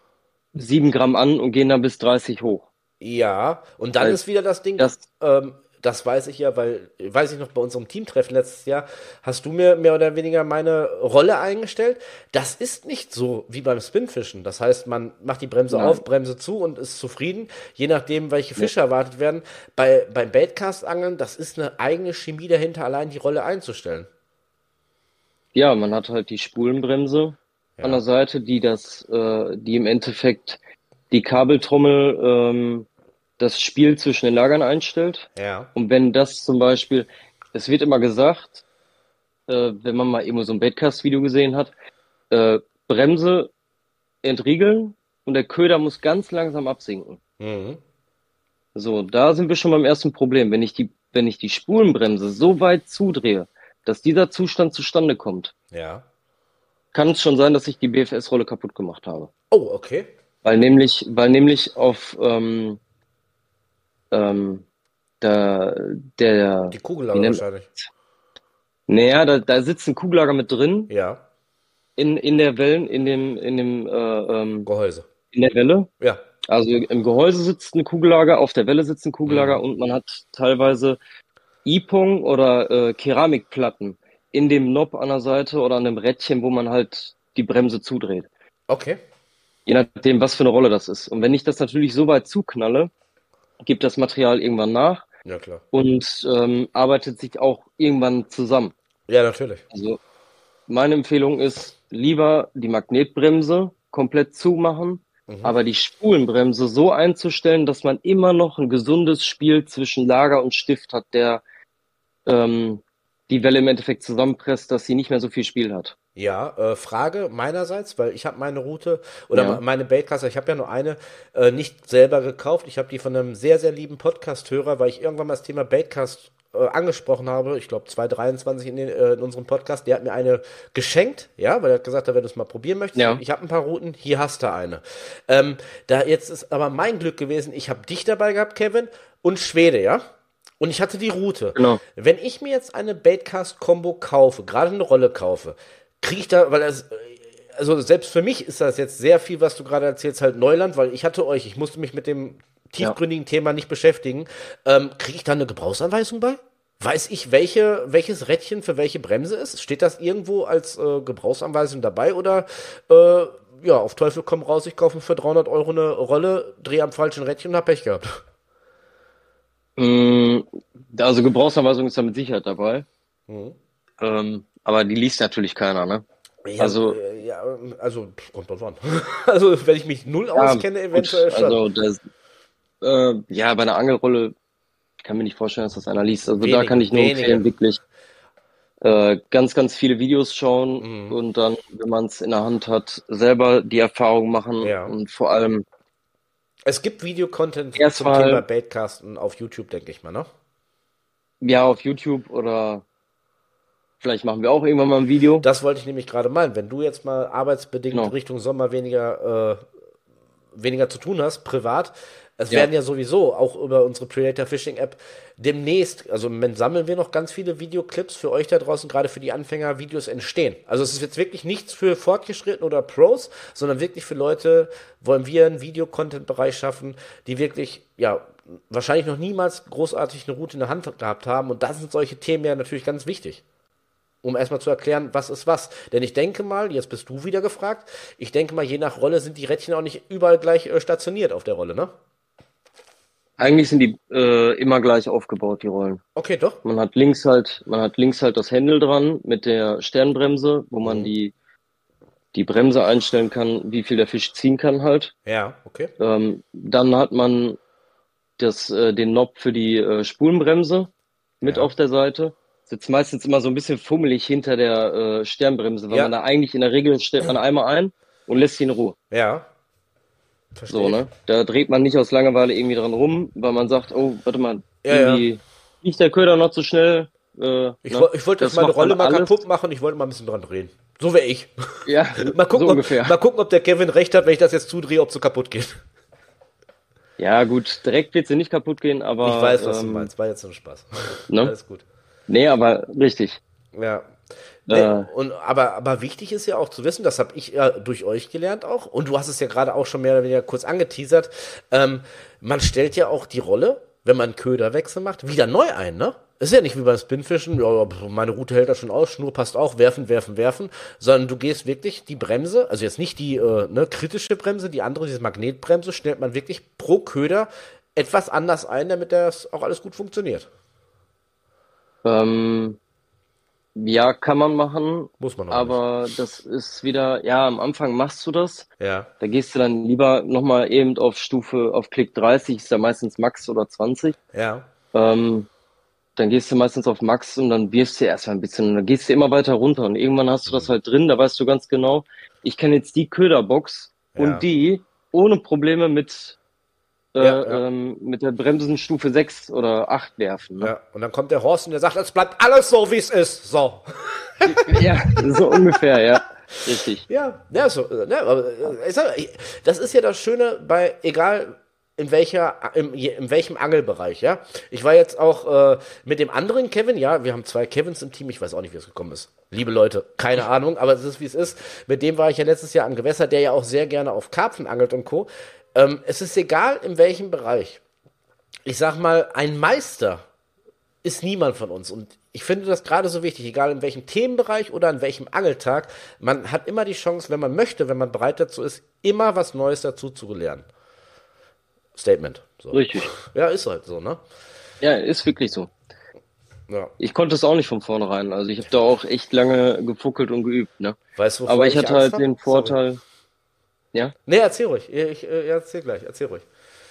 sieben Gramm an und gehen dann bis dreißig hoch. Ja, und dann Weil ist wieder das Ding, das, ähm, das weiß ich ja, weil, weiß ich noch, bei unserem Teamtreffen letztes Jahr hast du mir mehr oder weniger meine Rolle eingestellt. Das ist nicht so wie beim Spinfischen. Das heißt, man macht die Bremse auf, nein, Bremse zu und ist zufrieden, je nachdem, welche nee. Fische erwartet werden. Bei, beim Baitcast-Angeln, das ist eine eigene Chemie dahinter, allein die Rolle einzustellen. Ja, man hat halt die Spulenbremse an der Ja, Seite, die das, äh, die im Endeffekt die Kabeltrommel, ähm, das Spiel zwischen den Lagern einstellt. ja. Und wenn das zum Beispiel, es wird immer gesagt, äh, wenn man mal irgendwo so ein Baitcast-Video gesehen hat, äh, Bremse entriegeln und der Köder muss ganz langsam absinken. Mhm. So, da sind wir schon beim ersten Problem. Wenn ich die, wenn ich die Spulenbremse so weit zudrehe, dass dieser Zustand zustande kommt, Ja. kann es schon sein, dass ich die B F S-Rolle kaputt gemacht habe. Oh, okay. Weil nämlich, weil nämlich auf ähm, ähm, da, der, Die wie Kugellager nennt, wahrscheinlich. naja, da, da sitzt ein Kugellager mit drin Ja. in, in der Wellen, in dem, in dem, äh, ähm, Gehäuse. in der Welle. Ja. Also im Gehäuse sitzt ein Kugellager, auf der Welle sitzt ein Kugellager Mhm. und man hat teilweise Ipong oder äh, Keramikplatten in dem Knob an der Seite oder an dem Rädchen, wo man halt die Bremse zudreht. Okay. Je nachdem, was für eine Rolle das ist. Und wenn ich das natürlich so weit zuknalle, gibt das Material irgendwann nach Ja, klar. und ähm, arbeitet sich auch irgendwann zusammen. Ja, natürlich. Also meine Empfehlung ist, lieber die Magnetbremse komplett zumachen, Mhm. aber die Spulenbremse so einzustellen, dass man immer noch ein gesundes Spiel zwischen Lager und Stift hat, der ähm, die Welle im Endeffekt zusammenpresst, dass sie nicht mehr so viel Spiel hat. Ja, äh, Frage meinerseits, weil ich habe meine Route oder me- Ja, meine Baitcaster, ich habe ja nur eine, äh, nicht selber gekauft. Ich habe die von einem sehr, sehr lieben Podcast-Hörer, weil ich irgendwann mal das Thema Baitcast äh, angesprochen habe. Ich glaube zwanzig dreiundzwanzig in, den, äh, in unserem Podcast. Der hat mir eine geschenkt, ja, weil er hat gesagt, wenn du es mal probieren möchtest. ja. Ich habe ein paar Routen, hier hast du eine. Ähm, da jetzt ist aber mein Glück gewesen, ich habe dich dabei gehabt, Kevin, und Schwede, ja. Und ich hatte die Route. Genau. Wenn ich mir jetzt eine Baitcast-Kombo kaufe, gerade eine Rolle kaufe, kriege ich da, weil das, also selbst für mich ist das jetzt sehr viel, was du gerade erzählst, halt Neuland, weil ich hatte euch, ich musste mich mit dem Ja. tiefgründigen Thema nicht beschäftigen. Ähm, kriege ich da eine Gebrauchsanweisung bei? Weiß ich, welche, welches Rädchen für welche Bremse ist? Steht das irgendwo als äh, Gebrauchsanweisung dabei oder äh, ja, auf Teufel komm raus, ich kaufe für dreihundert Euro eine Rolle, drehe am falschen Rädchen und hab Pech gehabt. Mm, also Gebrauchsanweisung ist da mit Sicherheit dabei. Mhm. Ähm, aber die liest natürlich keiner, ne? Ja, Also, äh, ja, also pff, kommt drauf an. Also, wenn ich mich null ja, auskenne, gut, eventuell schon. also das, äh, ja, bei einer Angelrolle kann mir nicht vorstellen, dass das einer liest. Also da kann Wenige, ich nur wenige. empfehlen, wirklich äh, ganz, ganz viele Videos schauen Mhm. und dann, wenn man es in der Hand hat, selber die Erfahrung machen Ja. und vor allem Es gibt Videocontent zum Thema erstmal Baitcasten auf YouTube, denke ich mal, ne? ja auf YouTube oder vielleicht machen wir auch irgendwann mal ein Video. Das wollte ich nämlich gerade meinen. Wenn du jetzt mal arbeitsbedingt Genau. Richtung Sommer weniger, äh, weniger zu tun hast, privat, es Ja, werden ja sowieso auch über unsere Predator Fishing App demnächst, also im Moment sammeln wir noch ganz viele Videoclips für euch da draußen, gerade für die Anfänger, Videos entstehen. Also es ist jetzt wirklich nichts für Fortgeschrittene oder Pros, sondern wirklich für Leute, wollen wir einen Videocontent-Bereich schaffen, die wirklich, ja, wahrscheinlich noch niemals großartig eine Route in der Hand gehabt haben. Und da sind solche Themen ja natürlich ganz wichtig, um erstmal zu erklären, was ist was. Denn ich denke mal, jetzt bist du wieder gefragt, ich denke mal, je nach Rolle sind die Rädchen auch nicht überall gleich äh, stationiert auf der Rolle, ne? eigentlich sind die äh, immer gleich aufgebaut, die Rollen. Okay, doch. Man hat links halt, man hat links halt das Händel dran mit der Sternbremse, wo man Mhm. die die Bremse einstellen kann, wie viel der Fisch ziehen kann halt. Ja, okay. Ähm, dann hat man das, äh, den Knob für die äh, Spulenbremse mit Ja. auf der Seite. Sitzt meistens immer so ein bisschen fummelig hinter der äh, Sternbremse, weil Ja, man da eigentlich in der Regel stellt man einmal ein und lässt sie in Ruhe. ja, So, verstehe ich. ne? Da dreht man nicht aus Langeweile irgendwie dran rum, weil man sagt, oh, warte mal, Ja, ja. irgendwie fliegt der Köder noch zu schnell. Äh, Ich, ne? woll- ich wollte jetzt Das meine macht man Rolle mal alles. kaputt machen, ich wollte mal ein bisschen dran drehen. So wäre ich. Ja, Mal so gucken, ob, ungefähr. mal gucken, ob der Kevin recht hat, wenn ich das jetzt zudrehe, ob sie kaputt geht. Ja, gut, direkt wird sie nicht kaputt gehen, Ich aber weiß, was du ähm, meinst. War jetzt nur Spaß. ne? Alles gut. Nee, aber richtig. Ja. Nee, Äh, und, aber, aber wichtig ist ja auch zu wissen, das habe ich ja durch euch gelernt auch, und du hast es ja gerade auch schon mehr oder weniger kurz angeteasert, ähm, man stellt ja auch die Rolle, wenn man einen Köderwechsel macht, wieder neu ein, ne? Ist ja nicht wie beim Spinfischen, ja, meine Route hält das schon aus, Schnur passt auch, werfen, werfen, werfen, sondern du gehst wirklich die Bremse, also jetzt nicht die äh, ne, kritische Bremse, die andere, diese Magnetbremse, stellt man wirklich pro Köder etwas anders ein, damit das auch alles gut funktioniert. ähm, ja, kann man machen, Muss man auch nicht. aber das ist wieder, ja, am Anfang machst du das. Ja, Da gehst du dann lieber nochmal eben auf Stufe, auf Klick dreißig, ist ja meistens Max oder zwanzig. ja. Ähm, Dann gehst du meistens auf Max und dann wirfst du erstmal ein bisschen und dann gehst du immer weiter runter und irgendwann hast du das Mhm. halt drin, da weißt du ganz genau, ich kann jetzt die Köderbox und Ja, die ohne Probleme mit, äh, ja, ja. ähm, mit der Bremsenstufe sechs oder acht werfen, ne? Ja, und dann kommt der Horst und der sagt, es bleibt alles so, wie es ist. So. Ja, so ungefähr, ja. Richtig. Ja, ja, so, äh, ne, aber äh, ich sag, ich- das ist ja das Schöne bei, egal in welcher, im, in welchem Angelbereich, ja. Ich war jetzt auch äh, mit dem anderen Kevin, ja, wir haben zwei Kevins im Team, ich weiß auch nicht, wie es gekommen ist. Liebe Leute, keine Ahnung, aber es ist, wie es ist. Mit dem war ich ja letztes Jahr am Gewässer, der ja auch sehr gerne auf Karpfen angelt und Co. Ähm, es ist egal, in welchem Bereich. Ich sag mal, ein Meister ist niemand von uns. Und ich finde das gerade so wichtig, egal in welchem Themenbereich oder an welchem Angeltag, man hat immer die Chance, wenn man möchte, wenn man bereit dazu ist, immer was Neues dazu zu lernen. Statement. So. Richtig. Ja, ist halt so, ne? Ja, ist wirklich so. Ja. Ich konnte es auch nicht von vornherein. Also ich habe da auch echt lange gefuckelt und geübt, ne? Weißt du, wovor Aber ich ich hatte Angst halt habe? den Sorry. Vorteil, ja, Nee, erzähl ruhig. Ich, ich, äh, ja, erzähl gleich, erzähl ruhig.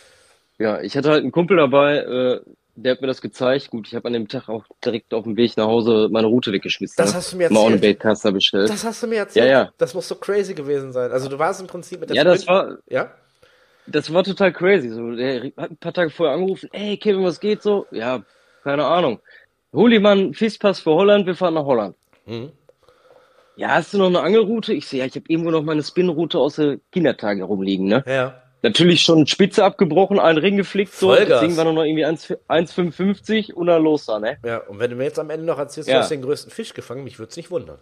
ja, ich hatte halt einen Kumpel dabei, äh, der hat mir das gezeigt. Gut, ich habe an dem Tag auch direkt auf dem Weg nach Hause meine Route weggeschmissen, Das ne? hast du mir Mal ohne erzählt. Baitcaster bestellt. Das hast du mir Ja, erzählt. ja. Das muss so crazy gewesen sein. Also du warst im Prinzip mit der Ja, das Freundin. war, Ja? das war total crazy. So, der hat ein paar Tage vorher angerufen, ey, Kevin, was geht so? Ja, keine Ahnung. Hol dir mal einen Fischpass für Holland, wir fahren nach Holland. Mhm. Ja, hast du noch eine Angelroute? Ich so, ja, ich habe irgendwo noch meine Spinroute aus der Kindertage rumliegen, ne? Ja. Natürlich schon Spitze abgebrochen, einen Ring geflickt, so. Das Ding Vollgas. war nur noch irgendwie eins Komma fünfundfünfzig und dann los da, ne? Ja, und wenn du mir jetzt am Ende noch erzählst, du Ja. hast den größten Fisch gefangen, mich würde es nicht wundern.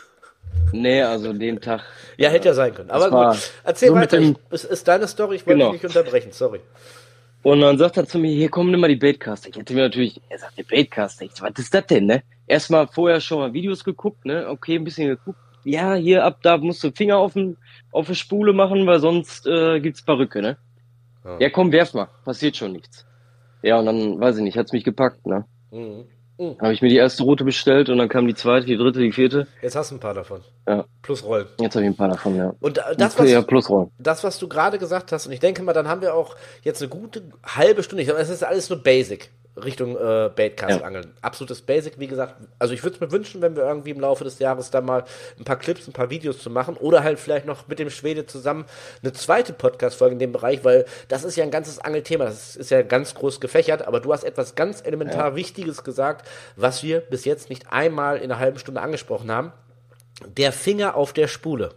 Nee, also den Tag. Ja, hätte ja sein können. Aber war gut, erzähl so mit weiter. dem- Ich, es ist deine Story, ich wollte Genau. dich nicht unterbrechen, sorry. Und dann sagt er zu mir, hier komm, nimm mal die Baitcaster. Ich hätte mir natürlich, er sagt, die Baitcaster. Ich so, was ist das denn, ne? Erstmal vorher schon mal Videos geguckt, ne? Okay, ein bisschen geguckt. Ja, hier ab da musst du Finger auf, den, auf die Spule machen, weil sonst äh, gibt's Perücke, ne? Ja. Ja, komm, werf mal. Passiert schon nichts. Ja, und dann, weiß ich nicht, hat's mich gepackt, ne? Mhm. Mhm. Habe ich mir die erste Route bestellt und dann kam die zweite, die dritte, die vierte. Jetzt hast du ein paar davon. Ja, Plus Rollen. jetzt habe ich ein paar davon, ja. Und äh, das, was, Ja, plus Rollen. das, was du gerade gesagt hast, und ich denke mal, dann haben wir auch jetzt eine gute halbe Stunde. Ich glaube, es ist alles nur Basic Richtung äh, Baitcast-Angeln. Absolutes Basic, wie gesagt. Also ich würde es mir wünschen, wenn wir irgendwie im Laufe des Jahres da mal ein paar Clips, ein paar Videos zu machen oder halt vielleicht noch mit dem Schwede zusammen eine zweite Podcast-Folge in dem Bereich, weil das ist ja ein ganzes Angelthema. Das ist ja ganz groß gefächert, aber du hast etwas ganz elementar Wichtiges gesagt, was wir bis jetzt nicht einmal in einer halben Stunde angesprochen haben. Der Finger auf der Spule.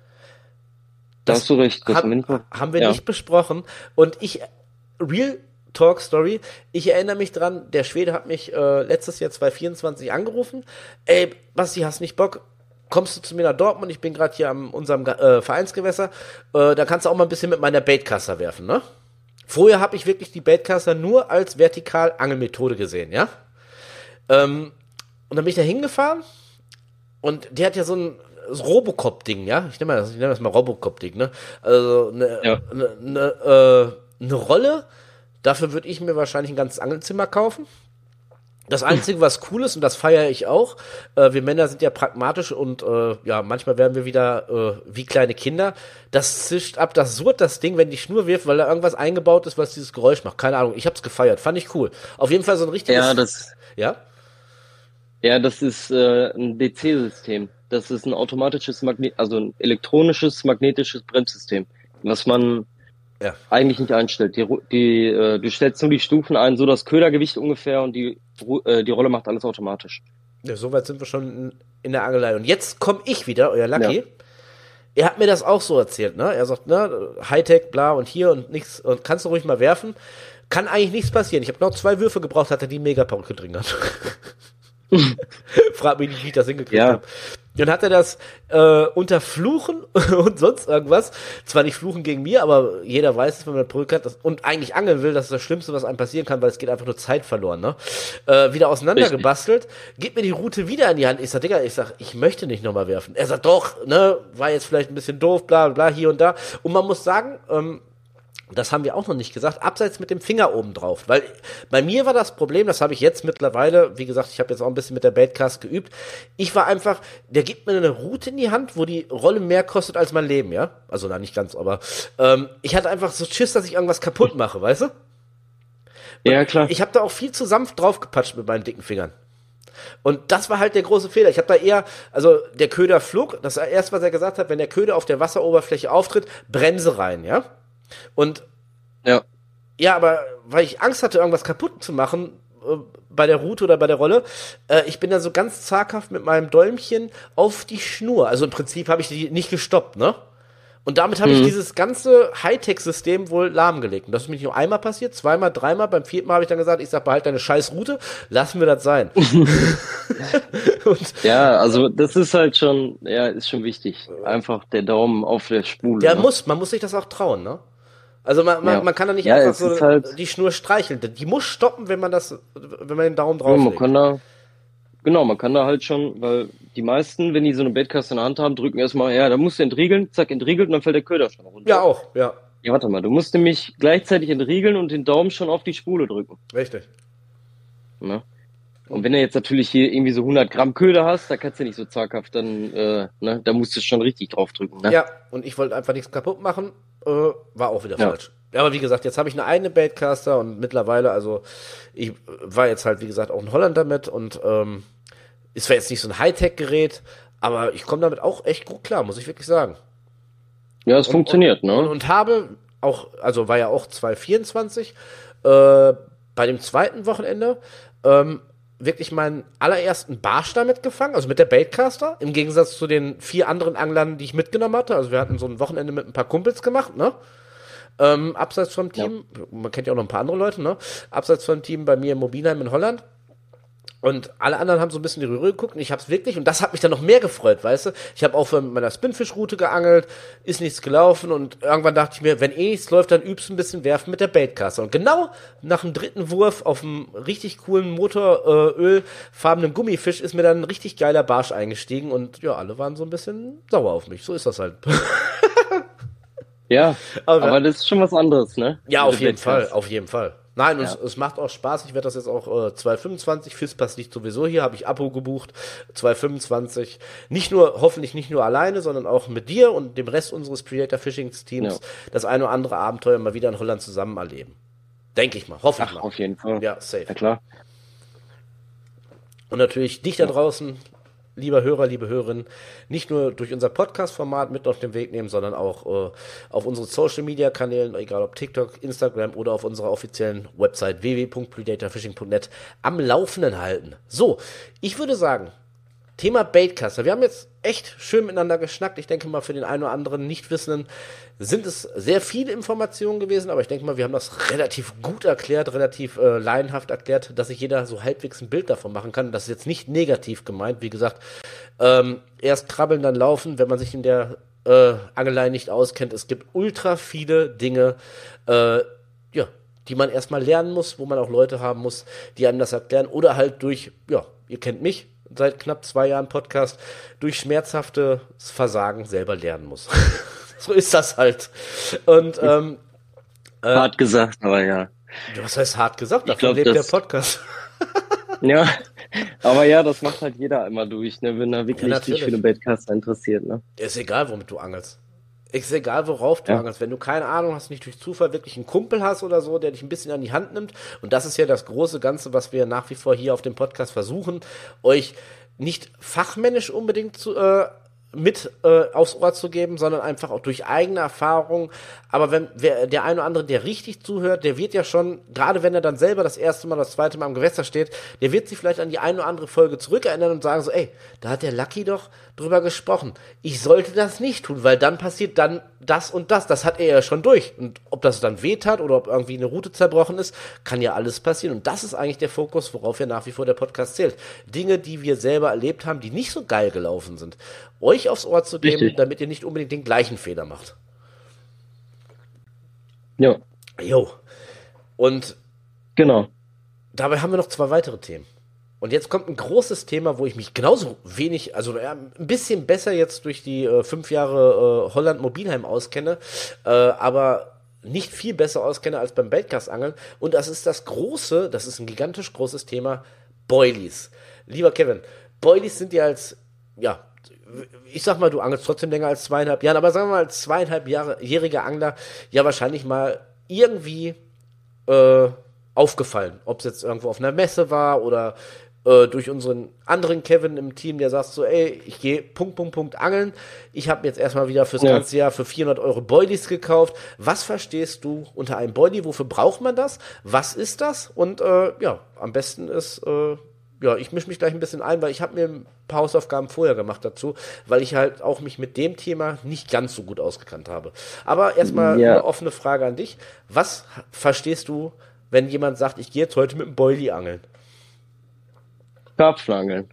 Da hast du recht. Das Hab, haben wir nicht mal- haben wir ja. nicht besprochen. Und ich, Real Talk Story, ich erinnere mich dran, der Schwede hat mich äh, letztes Jahr zwanzig vierundzwanzig angerufen. Ey, Basti, hast nicht Bock? Kommst du zu mir nach Dortmund? Ich bin gerade hier am unserem äh, Vereinsgewässer. Äh, da kannst du auch mal ein bisschen mit meiner Baitcaster werfen, ne? Vorher habe ich wirklich die Baitcaster nur als Vertikal-Angelmethode gesehen, ja? Ähm, und dann bin ich da hingefahren und der hat ja so ein Robocop-Ding, ja? Ich nenne mal das, ich nenne das mal Robocop-Ding, ne? Also eine, Ja. eine, eine, äh, eine Rolle, dafür würde ich mir wahrscheinlich ein ganzes Angelzimmer kaufen. Das Einzige, was cool ist, und das feiere ich auch, äh, wir Männer sind ja pragmatisch und äh, ja, manchmal werden wir wieder äh, wie kleine Kinder. Das zischt ab, das surrt das Ding, wenn die Schnur wirft, weil da irgendwas eingebaut ist, was dieses Geräusch macht. Keine Ahnung, ich hab's gefeiert, fand ich cool. Auf jeden Fall so ein richtiges... Ja, das, Ja? ja, das ist äh, ein D C-System. Das ist ein automatisches Magnet, also ein elektronisches magnetisches Bremssystem, was man Ja. eigentlich nicht einstellt. Die, Ru- die, äh, du stellst nur die Stufen ein, so das Ködergewicht ungefähr und die, Ru- äh, die Rolle macht alles automatisch. Ja, soweit sind wir schon in, in der Angelei. Und jetzt komme ich wieder, euer Lucky. Ja. Er hat mir das auch so erzählt, ne? Er sagt, ne, Hightech, bla und hier und nichts, und kannst du ruhig mal werfen. Kann eigentlich nichts passieren. Ich habe noch zwei Würfe gebraucht, hat er die Megaperücke drin gehabt. Frag mich nicht, wie ich das hingekriegt Ja. habe. Dann hat er das äh, unter Fluchen und sonst irgendwas, zwar nicht Fluchen gegen mir, aber jeder weiß es, wenn man Brück hat das, und eigentlich angeln will, das ist das Schlimmste, was einem passieren kann, weil es geht einfach nur Zeit verloren, ne? Äh, wieder auseinandergebastelt, gibt mir die Route wieder in die Hand. Ich sag, Digga, ich sag, ich möchte nicht nochmal werfen. Er sagt, doch, ne, war jetzt vielleicht ein bisschen doof, bla bla, hier und da. Und man muss sagen, ähm, das haben wir auch noch nicht gesagt, abseits mit dem Finger oben drauf. Weil bei mir war das Problem, das habe ich jetzt mittlerweile, wie gesagt, ich habe jetzt auch ein bisschen mit der Baitcast geübt. Ich war einfach, der gibt mir eine Route in die Hand, wo die Rolle mehr kostet als mein Leben, ja? Also na, nicht ganz, aber ähm, ich hatte einfach so Schiss, dass ich irgendwas kaputt mache, weißt du? Und Ja, klar. ich habe da auch viel zu sanft draufgepatscht mit meinen dicken Fingern. Und das war halt der große Fehler. Ich habe da eher, also der Köder flog, das erste, was er gesagt hat, wenn der Köder auf der Wasseroberfläche auftritt, Bremse rein, ja? Und Ja. ja, aber weil ich Angst hatte, irgendwas kaputt zu machen äh, bei der Route oder bei der Rolle, äh, ich bin da so ganz zaghaft mit meinem Däumchen auf die Schnur. Also im Prinzip habe ich die nicht gestoppt, ne? Und damit habe Mhm. ich dieses ganze Hightech-System wohl lahmgelegt. Und das ist mir nicht nur einmal passiert, zweimal, dreimal. Beim vierten Mal habe ich dann gesagt, ich sag, behalt deine scheiß Route, lassen wir das sein. Und Ja, also das ist halt schon, ja, ist schon wichtig. Einfach der Daumen auf der Spule. der ne? muss, man muss sich das auch trauen, ne? Also man, man, Ja. man kann da nicht Ja, einfach es so ist halt- die Schnur streicheln. Die muss stoppen, wenn man das, wenn man den Daumen Ja, man drauflegt. kann da, genau, man kann da halt schon, weil die meisten, wenn die so eine Baitcast in der Hand haben, drücken erstmal, ja, da musst du entriegeln, zack, entriegelt und dann fällt der Köder schon runter. Ja, auch, ja. Ja, warte mal, du musst nämlich gleichzeitig entriegeln und den Daumen schon auf die Spule drücken. Richtig. Ne? Und wenn du jetzt natürlich hier irgendwie so hundert Gramm Köder hast, da kannst du nicht so zaghaft, dann, äh, ne, da musst du schon richtig drauf drücken. Ne? Ja, und ich wollte einfach nichts kaputt machen, äh, war auch wieder Ja. falsch. Ja, aber wie gesagt, jetzt habe ich eine eigene Baitcaster und mittlerweile, also ich war jetzt halt, wie gesagt, auch in Holland damit und ähm, ist zwar jetzt nicht so ein Hightech-Gerät, aber ich komme damit auch echt gut klar, muss ich wirklich sagen. Ja, es funktioniert, Und, ne? und habe auch, also war ja auch zwanzig vierundzwanzig, äh, bei dem zweiten Wochenende, ähm, wirklich meinen allerersten Barsch damit gefangen, also mit der Baitcaster, im Gegensatz zu den vier anderen Anglern, die ich mitgenommen hatte. Also wir hatten so ein Wochenende mit ein paar Kumpels gemacht, ne? Ähm, abseits vom Team, man kennt ja auch noch ein paar andere Leute, ne? Abseits vom Team bei mir in Mobinheim in Holland. Und alle anderen haben so ein bisschen die Röhre geguckt und ich hab's wirklich, und das hat mich dann noch mehr gefreut, weißt du? Ich habe auch mit meiner Spinfish-Route geangelt, ist nichts gelaufen und irgendwann dachte ich mir, wenn eh nichts läuft, dann übst du ein bisschen werfen mit der Baitcaster. Und genau nach dem dritten Wurf auf einem richtig coolen Motorölfarbenen Gummifisch ist mir dann ein richtig geiler Barsch eingestiegen und ja, alle waren so ein bisschen sauer auf mich. So ist das halt. Ja, Aber- aber, das ist schon was anderes, ne? Ja, Mit auf der jeden Fall, Baitcast. auf jeden Fall. Nein, und Ja. es, es macht auch Spaß. Ich werde das jetzt auch äh, zwei fünfundzwanzig, Fistpass liegt sowieso hier, habe ich Abo gebucht, zwei fünfundzwanzig. Nicht nur, hoffentlich nicht nur alleine, sondern auch mit dir und dem Rest unseres Predator Fishing Teams Ja. das eine oder andere Abenteuer mal wieder in Holland zusammen erleben. Denke ich mal, hoffe ich Ach, mal. auf jeden Fall. Ja, safe. Ja, klar. Und natürlich dich da draußen, lieber Hörer, liebe Hörerin, nicht nur durch unser Podcast-Format mit auf den Weg nehmen, sondern auch äh, auf unsere Social-Media-Kanälen, egal ob TikTok, Instagram oder auf unserer offiziellen Website w w w punkt predatorfishing punkt net am Laufenden halten. So, ich würde sagen, Thema Baitcaster. Wir haben jetzt echt schön miteinander geschnackt. Ich denke mal, für den einen oder anderen Nichtwissenden sind es sehr viele Informationen gewesen, aber ich denke mal, wir haben das relativ gut erklärt, relativ äh, laienhaft erklärt, dass sich jeder so halbwegs ein Bild davon machen kann. Das ist jetzt nicht negativ gemeint. Wie gesagt, ähm, erst krabbeln, dann laufen, wenn man sich in der äh, Angelei nicht auskennt. Es gibt ultra viele Dinge, äh, ja, die man erstmal lernen muss, wo man auch Leute haben muss, die einem das erklären oder halt durch, ja, ihr kennt mich, seit knapp zwei Jahren Podcast, durch schmerzhaftes Versagen selber lernen muss. So ist das halt. Und ähm, äh, Hart gesagt, aber ja. was heißt hart gesagt? Davon glaub, lebt der das- Podcast. Ja, aber ja, das macht halt jeder einmal durch, ne, wenn er wirklich natürlich. sich für eine Baitcaster interessiert, ne? Ist egal, womit du angelst. Ist egal, worauf du Ja. angelst. Wenn du keine Ahnung hast, nicht durch Zufall wirklich einen Kumpel hast oder so, der dich ein bisschen an die Hand nimmt. Und das ist ja das große Ganze, was wir nach wie vor hier auf dem Podcast versuchen, euch nicht fachmännisch unbedingt zu, äh, mit äh, aufs Ohr zu geben, sondern einfach auch durch eigene Erfahrung. Aber wenn wer, der eine oder andere, der richtig zuhört, der wird ja schon, gerade wenn er dann selber das erste Mal, das zweite Mal am Gewässer steht, der wird sich vielleicht an die eine oder andere Folge zurückerinnern und sagen so, ey, da hat der Lucky doch drüber gesprochen. Ich sollte das nicht tun, weil dann passiert dann das und das. Das hat er ja schon durch. Und ob das dann weht hat oder ob irgendwie eine Route zerbrochen ist, kann ja alles passieren. Und das ist eigentlich der Fokus, worauf ja nach wie vor der Podcast zählt. Dinge, die wir selber erlebt haben, die nicht so geil gelaufen sind, euch aufs Ohr zu geben, Richtig. damit ihr nicht unbedingt den gleichen Fehler macht. Ja, Jo. Und genau. dabei haben wir noch zwei weitere Themen. Und jetzt kommt ein großes Thema, wo ich mich genauso wenig, also ja, ein bisschen besser jetzt durch die äh, fünf Jahre äh, Holland-Mobilheim auskenne, äh, aber nicht viel besser auskenne als beim Beltcast-Angeln. Und das ist das große, das ist ein gigantisch großes Thema, Boilies. Lieber Kevin, Boilies sind ja als, ja, ich sag mal, du angelst trotzdem länger als zweieinhalb Jahre, aber sagen wir mal, als zweieinhalbjähriger Angler ja wahrscheinlich mal irgendwie äh, aufgefallen. Ob es jetzt irgendwo auf einer Messe war oder äh, durch unseren anderen Kevin im Team, der sagt so, ey, ich gehe Punkt, Punkt, Punkt angeln. Ich habe jetzt erstmal wieder fürs Ja. ganze Jahr für vierhundert Euro Boilies gekauft. Was verstehst du unter einem Boilie? Wofür braucht man das? Was ist das? Und äh, ja, am besten ist, äh, ja, ich mische mich gleich ein bisschen ein, weil ich habe mir ein paar Hausaufgaben vorher gemacht dazu, weil ich halt auch mich mit dem Thema nicht ganz so gut ausgekannt habe. Aber erstmal Ja. eine offene Frage an dich. Was verstehst du, wenn jemand sagt, ich gehe jetzt heute mit dem Boilie angeln? Karpfenangeln.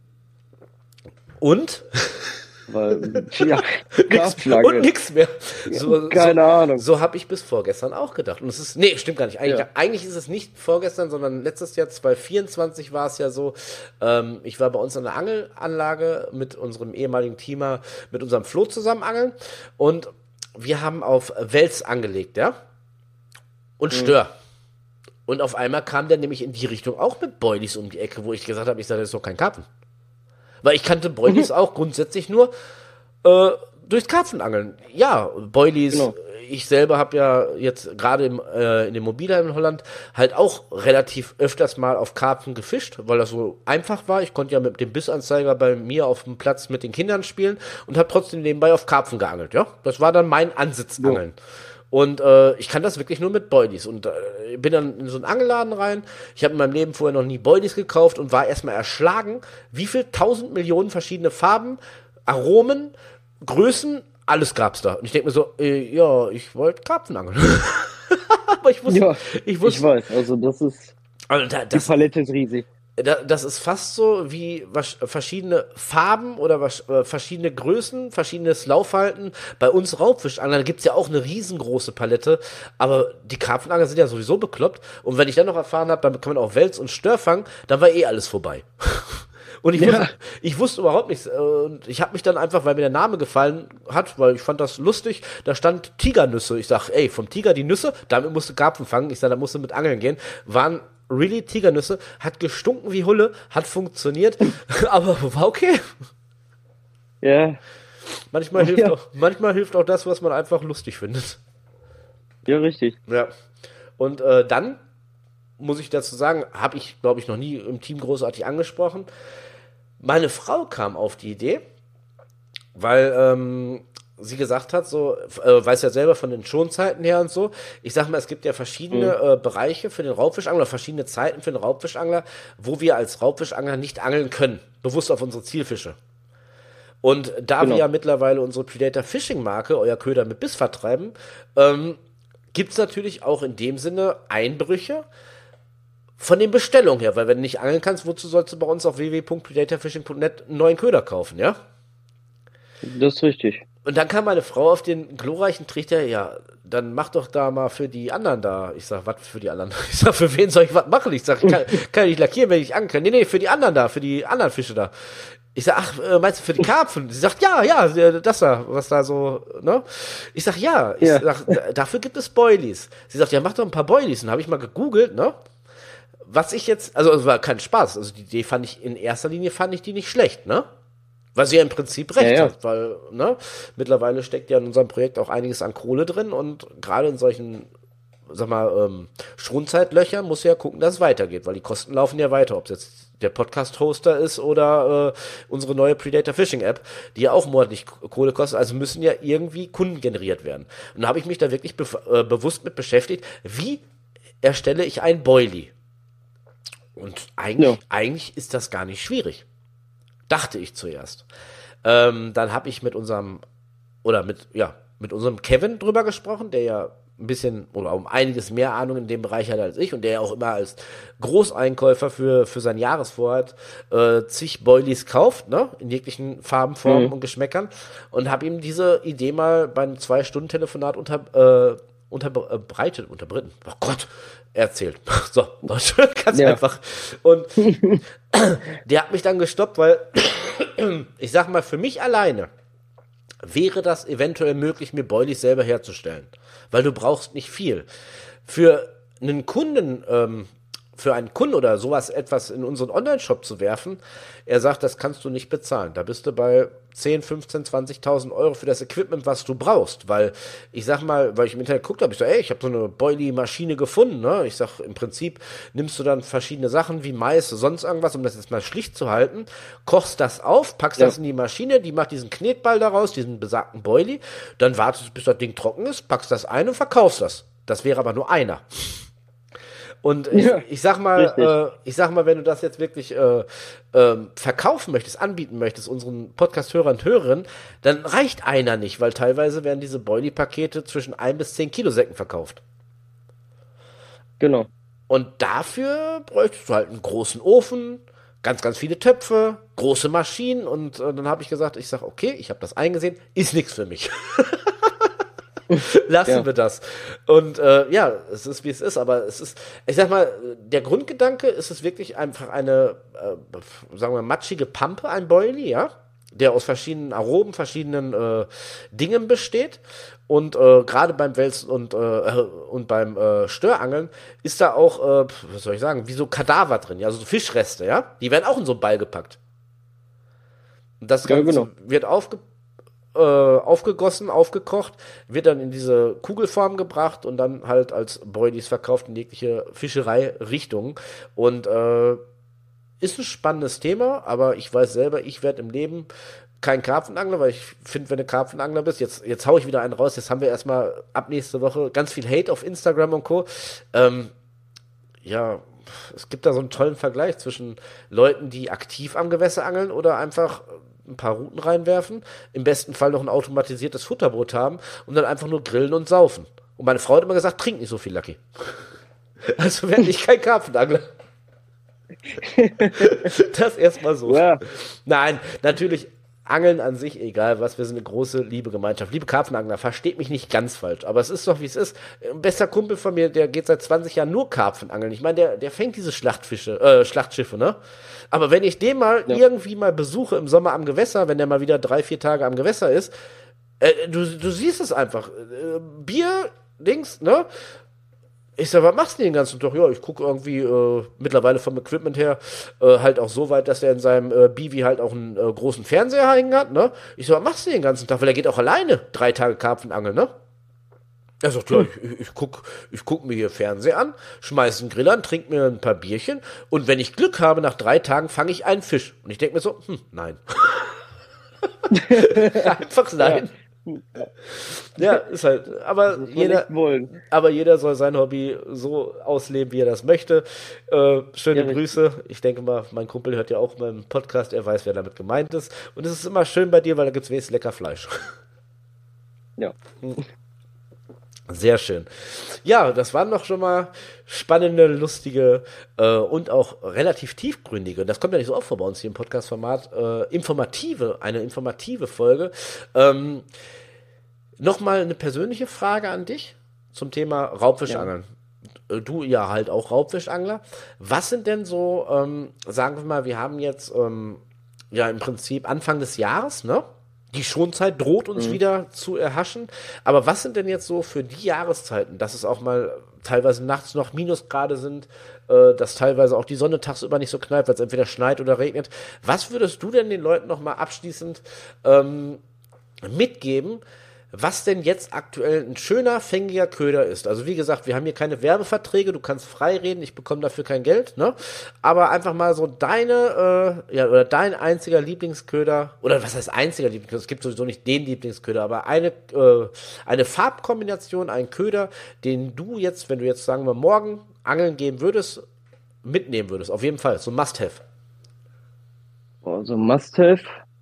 Und? Weil, ja, Und Karpfenangeln. nix mehr. So, Keine so, Ahnung. So habe ich bis vorgestern auch gedacht. Und es ist, nee, stimmt gar nicht. Eigentlich, Ja. eigentlich ist es nicht vorgestern, sondern letztes Jahr, zwanzig vierundzwanzig, war es ja so, ähm, ich war bei uns an der Angelanlage mit unserem ehemaligen Teamer, mit unserem Flo zusammen angeln und wir haben auf Wels angelegt, ja? Und Stör. Und auf einmal kam der nämlich in die Richtung auch mit Boilies um die Ecke, wo ich gesagt habe, ich sage, das ist doch kein Karpfen. Weil ich kannte Boilies auch grundsätzlich nur äh, durchs Karpfenangeln. Ja, Boilies, Genau. ich selber habe ja jetzt gerade im, äh, in dem Mobilheim in Holland halt auch relativ öfters mal auf Karpfen gefischt, weil das so einfach war. Ich konnte ja mit dem Bissanzeiger bei mir auf dem Platz mit den Kindern spielen und habe trotzdem nebenbei auf Karpfen geangelt. Ja, das war dann mein Ansitzangeln. Und äh, ich kann das wirklich nur mit Boilies. Und äh, bin dann in so einen Angelladen rein. Ich habe in meinem Leben vorher noch nie Boilies gekauft und war erstmal erschlagen, wie viel tausend Millionen verschiedene Farben, Aromen, Größen, alles gab's da. Und ich denke mir so, äh, ja, ich wollte Karpfen angeln. Aber ich wusste, Ja, ich ich wusste, weiß. Also das ist, also da, die das, Palette ist riesig. da, das ist fast so wie was, verschiedene Farben oder was, äh, verschiedene Größen, verschiedenes Laufverhalten. Bei uns Raubfischanglern gibt's ja auch eine riesengroße Palette, aber die Karpfenangler sind ja sowieso bekloppt. Und wenn ich dann noch erfahren habe, dann kann man auch Wels und Stör fangen, dann war eh alles vorbei. Und ich, Ja. wusste, ich wusste überhaupt nichts. äh, Und ich habe mich dann einfach, weil mir der Name gefallen hat, weil ich fand das lustig, da stand Tigernüsse. Ich sag, ey, vom Tiger die Nüsse, damit musst du Karpfen fangen. Ich sag, da musst du mit angeln gehen. Waren really Tigernüsse, hat gestunken wie Hulle, hat funktioniert, aber war okay. Ja, Manchmal hilft, Ja. auch, manchmal hilft auch das, was man einfach lustig findet. ja, richtig. Ja. Und äh, dann muss ich dazu sagen, habe ich, glaube ich, noch nie im Team großartig angesprochen. Meine Frau kam auf die Idee, weil ähm, sie gesagt hat, so, äh, weiß ja selber von den Schonzeiten her und so, ich sag mal, es gibt ja verschiedene äh, Bereiche für den Raubfischangler, verschiedene Zeiten für den Raubfischangler, wo wir als Raubfischangler nicht angeln können, bewusst auf unsere Zielfische. Und da Genau. wir ja mittlerweile unsere Predator Fishing Marke, euer Köder mit Biss vertreiben, ähm, gibt es natürlich auch in dem Sinne Einbrüche von den Bestellungen her, weil wenn du nicht angeln kannst, wozu sollst du bei uns auf w w w punkt predatorfishing punkt net einen neuen Köder kaufen, ja? Das ist richtig. Und dann kam meine Frau auf den glorreichen Trichter, ja, dann mach doch da mal für die anderen da. Ich sag, was für die anderen? Ich sag, für wen soll ich was machen? Ich sag, ich kann, kann ich nicht lackieren, wenn ich angeln kann. Nee, nee, für die anderen da, für die anderen Fische da. Ich sag, ach, äh, meinst du für die Karpfen? Sie sagt, ja, ja, das da, was da so, ne? Ich sag, ja. Ich Ja. sag, da- dafür gibt es Boilies. Sie sagt, ja, mach doch ein paar Boilies. Und habe ich mal gegoogelt, ne? Was ich jetzt, also es war kein Spaß. Also die Idee fand ich, in erster Linie fand ich die nicht schlecht, ne? Weil sie ja im Prinzip recht Ja, ja. hat, weil, ne, mittlerweile steckt ja in unserem Projekt auch einiges an Kohle drin und gerade in solchen, sag mal, ähm, Schonzeitlöchern muss ja gucken, dass es weitergeht, weil die Kosten laufen ja weiter, ob es jetzt der Podcast-Hoster ist oder äh, unsere neue Predator Fishing App, die ja auch monatlich Kohle kostet, also müssen ja irgendwie Kunden generiert werden. Und da habe ich mich da wirklich be äh, bewusst mit beschäftigt, wie erstelle ich ein Boilie? Und eigentlich, ja. eigentlich ist das gar nicht schwierig. Dachte ich zuerst. Ähm, dann habe ich mit unserem, oder mit, ja, mit unserem Kevin drüber gesprochen, der ja ein bisschen oder um einiges mehr Ahnung in dem Bereich hat als ich und der ja auch immer als Großeinkäufer für, für sein Jahresvorrat äh, zig Boilies kauft, ne, in jeglichen Farben, Formen mhm. und Geschmäckern, und habe ihm diese Idee mal bei einem Zwei-Stunden-Telefonat unter, äh, unterbreitet, unterbritten, oh Gott, erzählt. So, ganz ja. einfach. Und der hat mich dann gestoppt, weil ich sag mal, für mich alleine wäre das eventuell möglich, mir Boilies selber herzustellen. Weil du brauchst nicht viel. Für einen Kunden, ähm, für einen Kunden oder sowas etwas in unseren Online-Shop zu werfen, er sagt, das kannst du nicht bezahlen. Da bist du bei zehn, fünfzehn, zwanzigtausend Euro für das Equipment, was du brauchst. Weil, ich sag mal, weil ich im Internet geguckt habe, ich so, ey, ich habe so eine Boilie-Maschine gefunden, ne? Ich sag, im Prinzip nimmst du dann verschiedene Sachen wie Mais, sonst irgendwas, um das jetzt mal schlicht zu halten, kochst das auf, packst ja. das in die Maschine, die macht diesen Knetball daraus, diesen besagten Boilie, dann wartest du, bis das Ding trocken ist, packst das ein und verkaufst das. Das wäre aber nur einer. Und ich, ja, ich sag mal, äh, ich sag mal, wenn du das jetzt wirklich äh, äh, verkaufen möchtest, anbieten möchtest, unseren Podcast-Hörern und Hörerinnen, dann reicht einer nicht, weil teilweise werden diese Boilie-Pakete zwischen ein bis zehn Kilo Säcken verkauft. Genau. Und dafür bräuchtest du halt einen großen Ofen, ganz, ganz viele Töpfe, große Maschinen, und äh, dann habe ich gesagt, ich sag, okay, ich habe das eingesehen, ist nichts für mich. Lassen ja. wir das. Und äh, ja, es ist, wie es ist, aber es ist, ich sag mal, der Grundgedanke ist es wirklich einfach eine, äh, sagen wir, matschige Pampe, ein Boilie, ja, der aus verschiedenen Aromen, verschiedenen äh, Dingen besteht. Und äh, gerade beim Wälzen und, äh, und beim äh, Störangeln ist da auch, äh, was soll ich sagen, wie so Kadaver drin, ja, also so Fischreste, ja, die werden auch in so einen Ball gepackt. Und das Ganze ja, genau. wird aufgepackt, aufgegossen, aufgekocht, wird dann in diese Kugelform gebracht und dann halt als Boilies verkauft in jegliche Fischerei-Richtung. Und äh, ist ein spannendes Thema, aber ich weiß selber, ich werde im Leben kein Karpfenangler, weil ich finde, wenn du Karpfenangler bist, jetzt, jetzt hau ich wieder einen raus, jetzt haben wir erstmal ab nächste Woche ganz viel Hate auf Instagram und Co. Ähm, ja, es gibt da so einen tollen Vergleich zwischen Leuten, die aktiv am Gewässer angeln oder einfach ein paar Routen reinwerfen, im besten Fall noch ein automatisiertes Futterbrot haben und dann einfach nur grillen und saufen. Und meine Frau hat immer gesagt, trink nicht so viel, Lucky. Also werde ich kein Karpfenangler. Das erstmal so. Ja. Nein, natürlich Angeln an sich, egal was, wir sind eine große, liebe Gemeinschaft. Liebe Karpfenangler, versteht mich nicht ganz falsch, aber es ist doch, wie es ist. Ein bester Kumpel von mir, der geht seit zwanzig Jahren nur Karpfenangeln. Ich meine, der, der fängt diese Schlachtfische, äh, Schlachtschiffe, ne? Aber wenn ich den mal ja. irgendwie mal besuche im Sommer am Gewässer, wenn der mal wieder drei, vier Tage am Gewässer ist, äh, du, du siehst es einfach. Äh, Bier, Dings, ne? Ich sag, was machst du den ganzen Tag? Ja, ich gucke irgendwie äh, mittlerweile vom Equipment her äh, halt auch so weit, dass er in seinem äh, Bivi halt auch einen äh, großen Fernseher hängen hat, ne? Ich sag, was machst du den ganzen Tag? Weil er geht auch alleine drei Tage Karpfenangeln, ne? Er sagt, ja, ich, ich guck, ich guck mir hier Fernseher an, schmeiß einen Grill an, trink mir ein paar Bierchen und wenn ich Glück habe, nach drei Tagen fange ich einen Fisch. Und ich denke mir so, hm, nein. Einfach nein. Ja. Ja, ist halt, aber jeder, aber jeder soll sein Hobby so ausleben, wie er das möchte. Äh, schöne ja, Grüße. Ich denke mal, mein Kumpel hört ja auch meinen Podcast, er weiß, wer damit gemeint ist. Und es ist immer schön bei dir, weil da gibt es wenigstens lecker Fleisch. Ja. Sehr schön. Ja, das waren doch schon mal spannende, lustige äh, und auch relativ tiefgründige, das kommt ja nicht so oft vor bei uns hier im Podcast-Format, äh, informative, eine informative Folge. Ähm, Nochmal eine persönliche Frage an dich zum Thema Raubfischangeln. Ja. Du ja halt auch Raubfischangler. Was sind denn so, ähm, sagen wir mal, wir haben jetzt ähm, ja im Prinzip Anfang des Jahres, ne? Die Schonzeit droht uns mhm. wieder zu erhaschen. Aber was sind denn jetzt so für die Jahreszeiten, dass es auch mal teilweise nachts noch Minusgrade sind, äh, dass teilweise auch die Sonne tagsüber nicht so knallt, weil es entweder schneit oder regnet. Was würdest du denn den Leuten noch mal abschließend ähm, mitgeben, was denn jetzt aktuell ein schöner, fängiger Köder ist. Also wie gesagt, wir haben hier keine Werbeverträge, du kannst frei reden, ich bekomme dafür kein Geld, ne? Aber einfach mal so deine, äh, ja, oder dein einziger Lieblingsköder, oder was heißt einziger Lieblingsköder? Es gibt sowieso nicht den Lieblingsköder, aber eine, äh, eine Farbkombination, ein Köder, den du jetzt, wenn du jetzt, sagen wir, morgen angeln gehen würdest, mitnehmen würdest. Auf jeden Fall, so ein Must-Have. Also Must-have.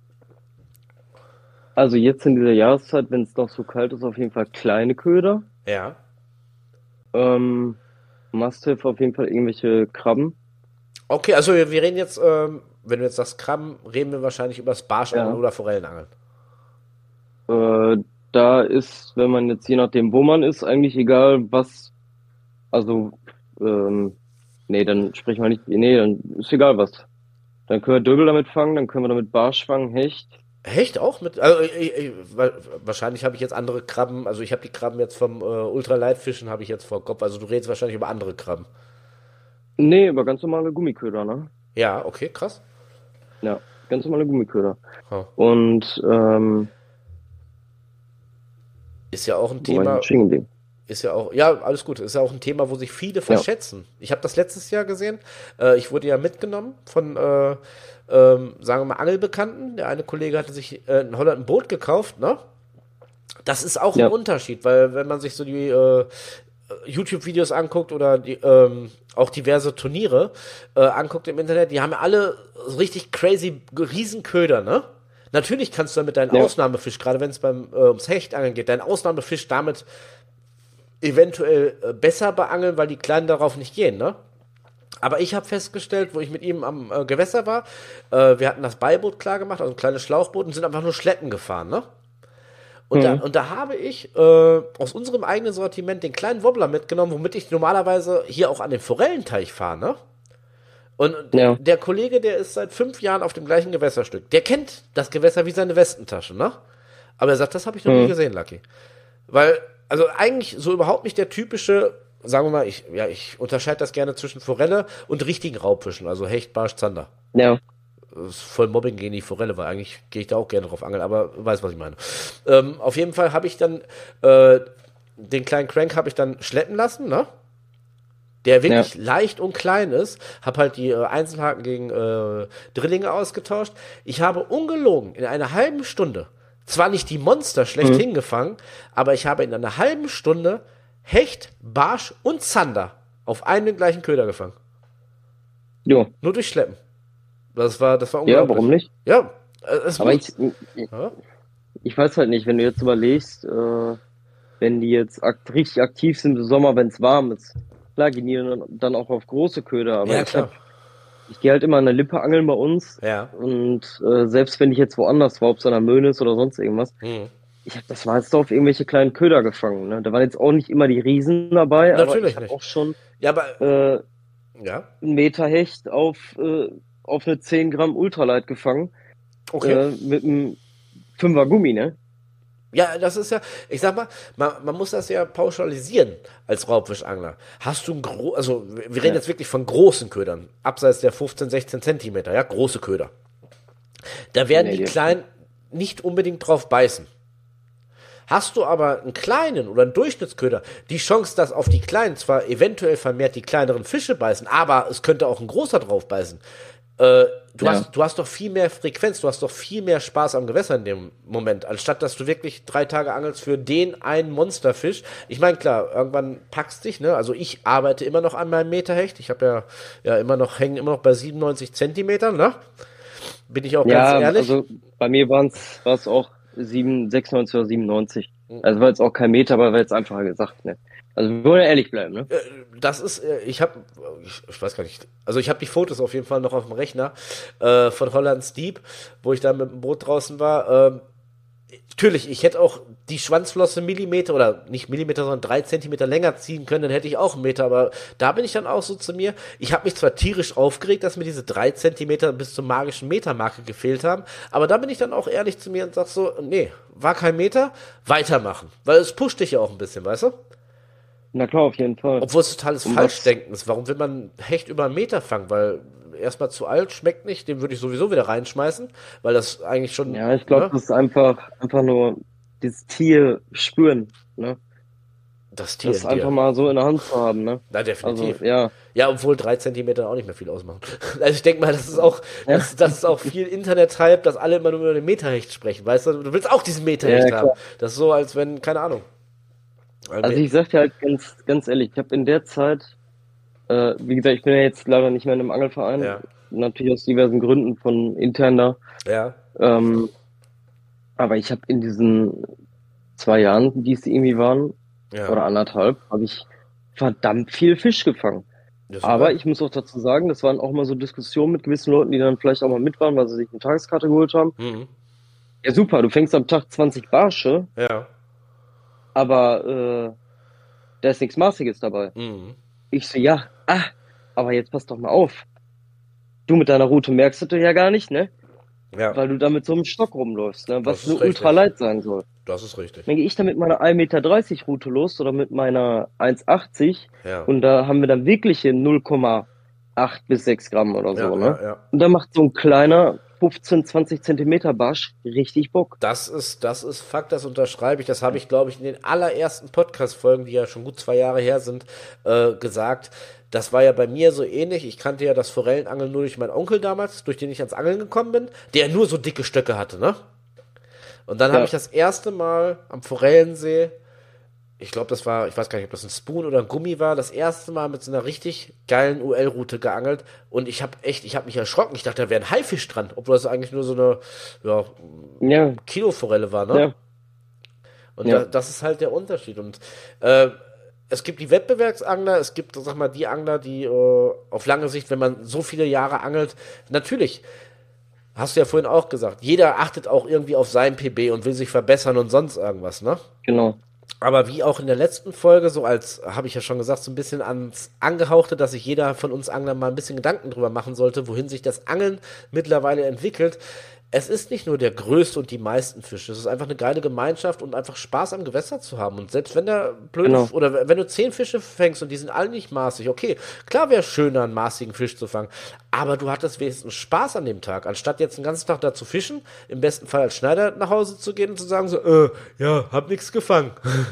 Also jetzt in dieser Jahreszeit, wenn es noch so kalt ist, auf jeden Fall kleine Köder. Ja. Ähm, Must-have auf jeden Fall irgendwelche Krabben. Okay, also wir, wir reden jetzt, ähm, wenn du jetzt sagst Krabben, reden wir wahrscheinlich über das Barschangeln Ja. oder Forellenangeln. Äh, Da ist, wenn man jetzt je nachdem, wo man ist, eigentlich egal, was. Also, ähm, nee, dann sprechen wir nicht. Nee, dann ist egal was. Dann können wir Döbel damit fangen, dann können wir damit Barsch fangen, Hecht. Hecht auch mit? Also, ich, ich, wa- wahrscheinlich habe ich jetzt andere Krabben, also ich habe die Krabben jetzt vom äh, Ultraleitfischen habe ich jetzt vor Kopf, also du redest wahrscheinlich über andere Krabben. Nee, aber ganz normale Gummiköder, ne? Ja, okay, krass. Ja, ganz normale Gummiköder. Ha. Und, ähm, Ist ja auch ein wo war ich Thema, denn stehen geblieben? ist ja auch, ja, alles gut, ist ja auch ein Thema, wo sich viele Ja, verschätzen. Ich habe das letztes Jahr gesehen, äh, ich wurde ja mitgenommen von, äh, ähm, sagen wir mal, Angelbekannten. Der eine Kollege hatte sich äh, in Holland ein Boot gekauft, ne? Das ist auch ein ja, Unterschied, weil wenn man sich so die äh, YouTube-Videos anguckt oder die, ähm, auch diverse Turniere äh, anguckt im Internet, die haben ja alle so richtig crazy Riesenköder, ne? Natürlich kannst du damit deinen ja, Ausnahmefisch, gerade wenn es beim äh, ums Hechtangeln geht, deinen Ausnahmefisch damit eventuell äh, besser beangeln, weil die Kleinen darauf nicht gehen, ne? Aber ich habe festgestellt, wo ich mit ihm am äh, Gewässer war, äh, wir hatten das Beiboot klar gemacht, also ein kleines Schlauchboot und sind einfach nur Schleppen gefahren, ne? Und da, mhm. und da habe ich äh, aus unserem eigenen Sortiment den kleinen Wobbler mitgenommen, womit ich normalerweise hier auch an den Forellenteich fahre, ne? Und Ja, der Kollege, der ist seit fünf Jahren auf dem gleichen Gewässerstück. Der kennt das Gewässer wie seine Westentasche, ne? Aber er sagt, das habe ich noch nie mhm. gesehen, Lucky. Weil, also eigentlich so überhaupt nicht der typische, sagen wir mal, ich, ja, ich unterscheide das gerne zwischen Forelle und richtigen Raubfischen, also Hecht, Barsch, Zander. Ja, Das ist voll Mobbing gegen die Forelle, weil eigentlich gehe ich da auch gerne drauf angeln, aber weiß, was ich meine. Ähm, auf jeden Fall habe ich dann äh, den kleinen Crank habe ich dann schleppen lassen, ne? Der ja, wirklich leicht und klein ist. Hab halt die äh, Einzelhaken gegen äh, Drillinge ausgetauscht. Ich habe ungelogen in einer halben Stunde, zwar nicht die Monster mhm. schlechthin gefangen, aber ich habe in einer halben Stunde Hecht, Barsch und Zander auf einen und gleichen Köder gefangen. Jo. Nur durch Schleppen. Das war, das war Ja, warum unglaublich. nicht? Ja, äh, es Aber muss. ich, Ja, ich weiß halt nicht, wenn du jetzt überlegst, äh, wenn die jetzt akt richtig aktiv sind im Sommer, wenn es warm ist, klar gehen die dann dann auch auf große Köder, aber ja ich hab, klar. ich gehe halt immer an der Lippe angeln bei uns Ja. und äh, selbst wenn ich jetzt woanders war, ob es an der Möhne ist oder sonst irgendwas, Hm. ich hab das meiste auf irgendwelche kleinen Köder gefangen, ne? Da waren jetzt auch nicht immer die Riesen dabei, aber ich Natürlich habe nicht. auch schon Ja, aber, äh, ja, einen Meter Hecht auf, äh, auf eine zehn Gramm Ultralight gefangen, okay. äh, mit einem Fünfer Gummi, ne? Ja, das ist ja, ich sag mal, man, man muss das ja pauschalisieren als Raubfischangler. Hast du ein gro, also wir wir reden Ja. jetzt wirklich von großen Ködern, abseits der fünfzehn, sechzehn Zentimeter, ja, große Köder. Da werden Nee, die die, Kleinen nicht unbedingt drauf beißen. Hast du aber einen kleinen oder einen Durchschnittsköder, die Chance, dass auf die Kleinen zwar eventuell vermehrt die kleineren Fische beißen, aber es könnte auch ein großer drauf beißen. Äh, du, ja. hast, du hast doch viel mehr Frequenz, du hast doch viel mehr Spaß am Gewässer in dem Moment, anstatt dass du wirklich drei Tage angelst für den einen Monsterfisch. Ich meine, klar, irgendwann packst dich, ne? Also ich arbeite immer noch an meinem Meterhecht. Ich habe ja, ja immer noch, hängen immer noch bei siebenundneunzig Zentimetern, ne? Bin ich auch ganz Ja, ehrlich. also bei mir waren es war es auch sieben, sechsundneunzig oder siebenundneunzig. Also war jetzt auch kein Meter, aber war jetzt einfacher gesagt, ne? Also wir wollen ja ehrlich bleiben, ne? Äh, Das ist, äh, ich habe, ich, ich weiß gar nicht, also ich habe die Fotos auf jeden Fall noch auf dem Rechner äh, von Holland's Deep, wo ich da mit dem Boot draußen war. Ähm, natürlich, ich hätte auch die Schwanzflosse Millimeter oder nicht Millimeter, sondern drei Zentimeter länger ziehen können, dann hätte ich auch einen Meter. Aber da bin ich dann auch so zu mir. Ich habe mich zwar tierisch aufgeregt, dass mir diese drei Zentimeter bis zur magischen Metermarke gefehlt haben, aber da bin ich dann auch ehrlich zu mir und sag so, nee, war kein Meter, weitermachen. Weil es pusht dich ja auch ein bisschen, weißt du? Na klar, auf jeden Fall. Obwohl es totales Und was, Falschdenken ist. Warum will man Hecht über einen Meter fangen? Weil erstmal zu alt, schmeckt nicht, den würde ich sowieso wieder reinschmeißen, weil das eigentlich schon, ja, ich glaube, ne? das ist einfach, einfach nur dieses Tier spüren, ne? Das Tier Das in einfach dir. mal so in der Hand zu haben, ne? Na, definitiv. Also, ja. Ja, obwohl drei Zentimeter auch nicht mehr viel ausmachen. Also ich denke mal, das ist auch, Ja, das, das ist auch viel Internet-Hype, dass alle immer nur über den Meterhecht sprechen, weißt du? Du willst auch diesen Meterhecht ja, haben. klar. Das ist so, als wenn, keine Ahnung. Also ich sag dir halt ganz, ganz ehrlich, ich habe in der Zeit, äh, wie gesagt, ich bin ja jetzt leider nicht mehr in einem Angelverein, Ja, natürlich aus diversen Gründen von intern da. ja, Ähm, aber ich habe in diesen zwei Jahren, die es irgendwie waren, ja. oder anderthalb, habe ich verdammt viel Fisch gefangen. Ja, Aber super. ich muss auch dazu sagen, das waren auch mal so Diskussionen mit gewissen Leuten, die dann vielleicht auch mal mit waren, weil sie sich eine Tageskarte geholt haben. Mhm. Ja, super, du fängst am Tag zwanzig Barsche, Ja. aber äh, da ist nichts Maßiges dabei. Mhm. Ich so, ja, ah, aber jetzt pass doch mal auf. Du mit deiner Route merkst du ja gar nicht, ne? Ja, Weil du da mit so einem Stock rumläufst, ne? das Was ist nur ultra richtig. light sein soll. Das ist richtig. Dann gehe ich da mit meiner ein Meter dreißig Route los oder mit meiner eins achtzig Ja. und da haben wir dann wirkliche null Komma acht bis sechs Gramm oder Ja, so, ja, ne? ja. Und da macht so ein kleiner fünfzehn, zwanzig Zentimeter Barsch richtig Bock. Das ist, das ist Fakt, das unterschreibe ich. Das habe ich, glaube ich, in den allerersten Podcast-Folgen, die ja schon gut zwei Jahre her sind, äh, gesagt. Das war ja bei mir so ähnlich. Ich kannte ja das Forellenangeln nur durch meinen Onkel damals, durch den ich ans Angeln gekommen bin, der nur so dicke Stöcke hatte, ne? Und dann habe ich Ja, das erste Mal am Forellensee, ich glaube, das war, ich weiß gar nicht, ob das ein Spoon oder ein Gummi war, das erste Mal mit so einer richtig geilen U L-Route geangelt. Und ich habe echt, ich habe mich erschrocken. Ich dachte, da wäre ein Haifisch dran, obwohl das eigentlich nur so eine, ja, ja, Kiloforelle war, ne? ja, Und da, ja, das ist halt der Unterschied. Und äh, es gibt die Wettbewerbsangler, es gibt, sag mal, die Angler, die äh, auf lange Sicht, wenn man so viele Jahre angelt, natürlich, hast du ja vorhin auch gesagt, jeder achtet auch irgendwie auf sein P B und will sich verbessern und sonst irgendwas, ne? genau. Aber wie auch in der letzten Folge, so als, habe ich ja schon gesagt, so ein bisschen ans Angehauchte, dass sich jeder von uns Anglern mal ein bisschen Gedanken drüber machen sollte, wohin sich das Angeln mittlerweile entwickelt. Es ist nicht nur der größte und die meisten Fische. Es ist einfach eine geile Gemeinschaft und einfach Spaß am Gewässer zu haben. Und selbst wenn der blöde, Genau. oder wenn du zehn Fische fängst und die sind alle nicht maßig, okay, klar wäre es schöner, einen maßigen Fisch zu fangen. Aber du hattest wenigstens Spaß an dem Tag, anstatt jetzt den ganzen Tag da zu fischen, im besten Fall als Schneider nach Hause zu gehen und zu sagen so, äh, ja, hab nichts gefangen.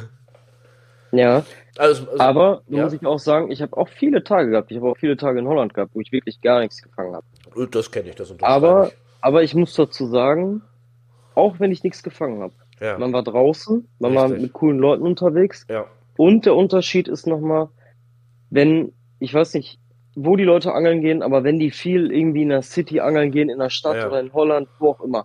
Ja, Also, also aber da muss ja, ich auch sagen, ich habe auch viele Tage gehabt. Ich habe auch viele Tage in Holland gehabt, wo ich wirklich gar nichts gefangen habe. das kenne ich, das unterschreibe Aber, ich. aber ich muss dazu sagen, auch wenn ich nichts gefangen habe, Ja, man war draußen, man war richtig. mit coolen Leuten unterwegs. Ja, Und der Unterschied ist nochmal, wenn, ich weiß nicht, wo die Leute angeln gehen, aber wenn die viel irgendwie in der City angeln gehen, in der Stadt ja, oder in Holland, wo auch immer,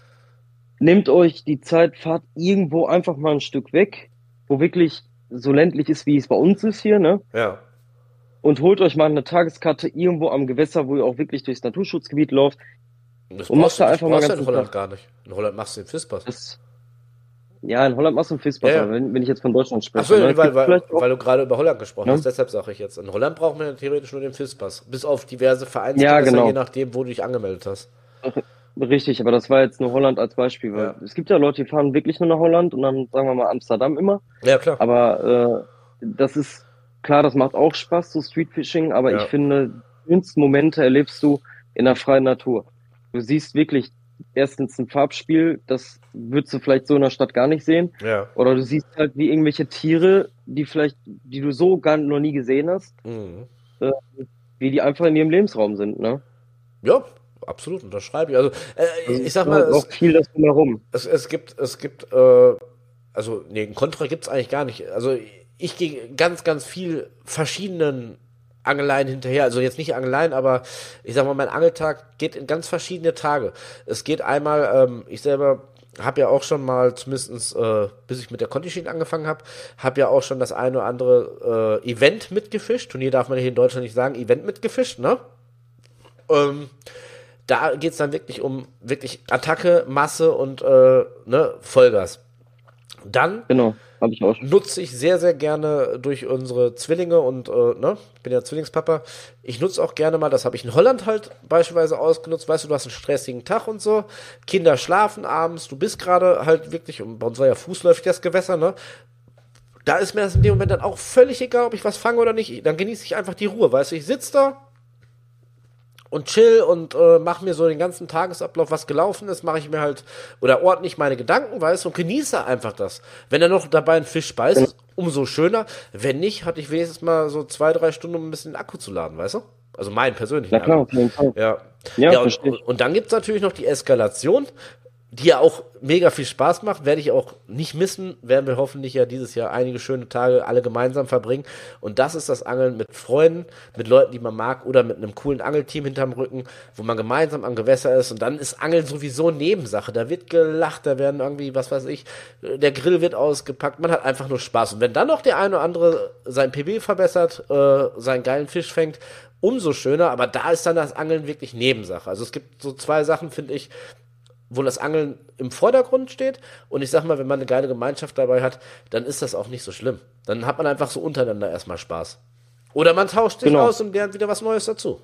nehmt euch die Zeit, fahrt irgendwo einfach mal ein Stück weg, wo wirklich so ländlich ist, wie es bei uns ist hier, ne? ja. Und holt euch mal eine Tageskarte irgendwo am Gewässer, wo ihr auch wirklich durchs Naturschutzgebiet lauft Das und macht brauchst, du- da das einfach mal brauchst du ganz in den Holland Tag. gar nicht. In Holland machst du den Fischpass. Das, ja, in Holland machst du einen Ja, Fischpass, ja. aber wenn, wenn ich jetzt von Deutschland Ach so, spreche, ne? Es weil, gibt weil, vielleicht auch, weil du gerade über Holland gesprochen hast, ne? deshalb sage ich jetzt. In Holland braucht man ja theoretisch nur den Fischpass. Bis auf diverse Ja, Vereinsgewässer, je genau. nachdem, wo du dich angemeldet hast. Richtig, aber das war jetzt nur Holland als Beispiel, weil Ja. es gibt ja Leute, die fahren wirklich nur nach Holland und dann sagen wir mal Amsterdam immer. Ja, klar. Aber äh, das ist klar, das macht auch Spaß, so Streetfishing, aber ich Ja, finde, die schönsten Momente erlebst du in der freien Natur. Du siehst wirklich erstens ein Farbspiel, das würdest du vielleicht so in der Stadt gar nicht sehen. ja. Oder du siehst halt wie irgendwelche Tiere, die vielleicht, die du so gar noch nie gesehen hast, Mhm. äh, wie die einfach in ihrem Lebensraum sind, ne? Ja, absolut, unterschreibe ich. Also, äh, Also ich es sag mal, gehört auch es, viel das drumherum. es, es gibt, es gibt, äh, also, nee, ein Kontra gibt's eigentlich gar nicht. Also, ich gehe ganz, ganz viel verschiedenen Angeleien hinterher. Also jetzt nicht Angeleien, aber ich sag mal, mein Angeltag geht in ganz verschiedene Tage. Es geht einmal, ähm, ich selber habe ja auch schon mal, zumindestens äh, bis ich mit der Conti-Schicht angefangen habe, habe ja auch schon das eine oder andere äh, Event mitgefischt. Turnier darf man hier in Deutschland nicht sagen, Event mitgefischt, ne? Ähm, da geht's dann wirklich um wirklich Attacke, Masse und äh, ne, Vollgas. Dann Genau, habe ich auch schon. nutze ich sehr, sehr gerne durch unsere Zwillinge und, äh, ne, ich bin ja Zwillingspapa, ich nutze auch gerne mal, das habe ich in Holland halt beispielsweise ausgenutzt, weißt du, du hast einen stressigen Tag und so, Kinder schlafen abends, du bist gerade halt wirklich, und bei uns war ja fußläufig das Gewässer, ne, da ist mir das in dem Moment dann auch völlig egal, ob ich was fange oder nicht, dann genieße ich einfach die Ruhe, weißt du, ich sitze da und chill und äh, mache mir so den ganzen Tagesablauf, was gelaufen ist, mache ich mir halt oder ordentlich meine Gedanken, weißt du, und genieße einfach das. Wenn er noch dabei einen Fisch speist, ja. umso schöner. Wenn nicht, hatte ich wenigstens mal so zwei, drei Stunden, um ein bisschen den Akku zu laden, weißt du? Also meinen persönlichen Na klar, Akku. auf jeden Fall. Ja, ja, ja und, und dann gibt's natürlich noch die Eskalation, die ja auch mega viel Spaß macht, werde ich auch nicht missen, werden wir hoffentlich ja dieses Jahr einige schöne Tage alle gemeinsam verbringen. Und das ist das Angeln mit Freunden, mit Leuten, die man mag oder mit einem coolen Angelteam hinterm Rücken, wo man gemeinsam am Gewässer ist. Und dann ist Angeln sowieso Nebensache. Da wird gelacht, da werden irgendwie, was weiß ich, der Grill wird ausgepackt, man hat einfach nur Spaß. Und wenn dann noch der eine oder andere sein P B verbessert, äh, seinen geilen Fisch fängt, umso schöner. Aber da ist dann das Angeln wirklich Nebensache. Also es gibt so zwei Sachen, finde ich, wo das Angeln im Vordergrund steht. Und ich sag mal, wenn man eine geile Gemeinschaft dabei hat, dann ist das auch nicht so schlimm. Dann hat man einfach so untereinander erstmal Spaß. Oder man tauscht sich Genau. aus und lernt wieder was Neues dazu.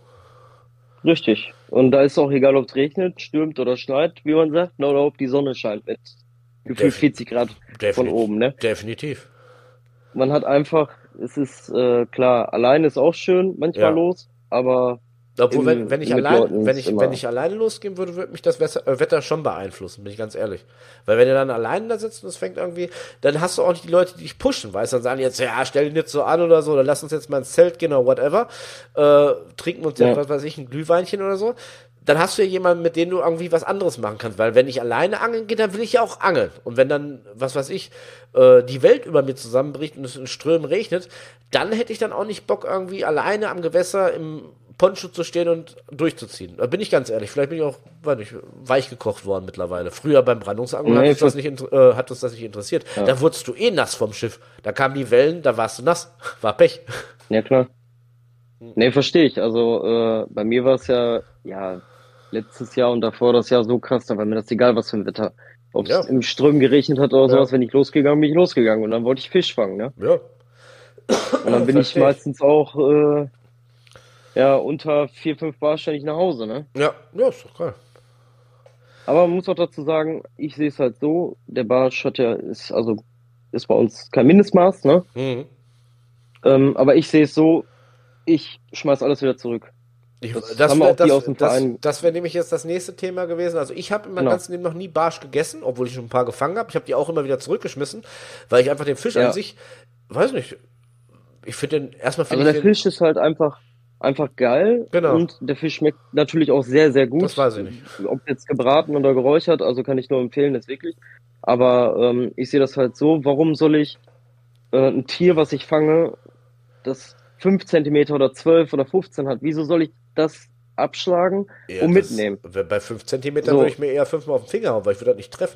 Richtig. Und da ist auch egal, ob es regnet, stürmt oder schneit, wie man sagt, oder ob die Sonne scheint mit gefühlt vierzig Grad von oben, ne? Definitiv. Man hat einfach, es ist äh, klar, allein ist auch schön manchmal Ja. los, aber Obwohl, Im- wenn, wenn, ich mit allein, Leuten wenn, ist ich, immer- wenn ich alleine losgehen würde, würde mich das Wetter, äh, Wetter schon beeinflussen, bin ich ganz ehrlich. Weil wenn ihr dann alleine da sitzt und es fängt irgendwie, dann hast du auch nicht die Leute, die dich pushen, weißt du, dann sagen die jetzt, ja, stell den jetzt so an oder so, oder lass uns jetzt mal ins Zelt gehen oder whatever, äh, trinken uns jetzt, Ja. was weiß ich, ein Glühweinchen oder so. Dann hast du ja jemanden, mit dem du irgendwie was anderes machen kannst, weil wenn ich alleine angeln gehe, dann will ich ja auch angeln. Und wenn dann, was weiß ich, äh, die Welt über mir zusammenbricht und es in Strömen regnet, dann hätte ich dann auch nicht Bock, irgendwie alleine am Gewässer im Poncho zu stehen und durchzuziehen. Da bin ich ganz ehrlich, vielleicht bin ich auch, weiß nicht, weich gekocht worden mittlerweile. Früher beim Brandungsangeln Nee, hat, uns das nicht, inter- äh, hat uns das nicht interessiert. Ja. Da wurdest du eh nass vom Schiff. Da kamen die Wellen, da warst du nass. War Pech. Ja, klar. Nee, verstehe ich. Also äh, bei mir war es ja, ja, letztes Jahr und davor das Jahr so krass, da war mir das egal, was für ein Wetter. Ob es Ja. im Strömen geregnet hat oder Ja. sowas, wenn ich losgegangen bin, bin ich losgegangen und dann wollte ich Fisch fangen, ne? Ja. Und dann bin ich Versteh ich. meistens auch äh, ja, unter vier, fünf Bar ständig nach Hause, ne? Ja, ja, ist doch geil. Aber man muss auch dazu sagen, ich sehe es halt so, der Barsch hat ja, ist also ist bei uns kein Mindestmaß, ne? Mhm. Ähm, aber ich sehe es so, ich schmeiß alles wieder zurück. Ich, Das das haben wäre auch die das, aus dem das, Verein- das wär nämlich jetzt das nächste Thema gewesen. Also ich habe in meinem Genau. ganzen Leben noch nie Barsch gegessen, obwohl ich schon ein paar gefangen habe. Ich habe die auch immer wieder zurückgeschmissen, weil ich einfach den Fisch Ja. an sich, weiß nicht, ich finde den, erstmal Also finde der ich den, Fisch ist halt einfach, einfach geil. Genau. Und der Fisch schmeckt natürlich auch sehr, sehr gut. Das weiß ich nicht. Ob jetzt gebraten oder geräuchert, also kann ich nur empfehlen, das wirklich. Aber ähm, ich sehe das halt so, warum soll ich äh, ein Tier, was ich fange, das fünf Zentimeter oder zwölf oder fünfzehn hat, wieso soll ich das abschlagen Ja, und das- mitnehmen? Bei fünf Zentimeter So. würde ich mir eher fünfmal auf den Finger hauen, weil ich würde das nicht treffen.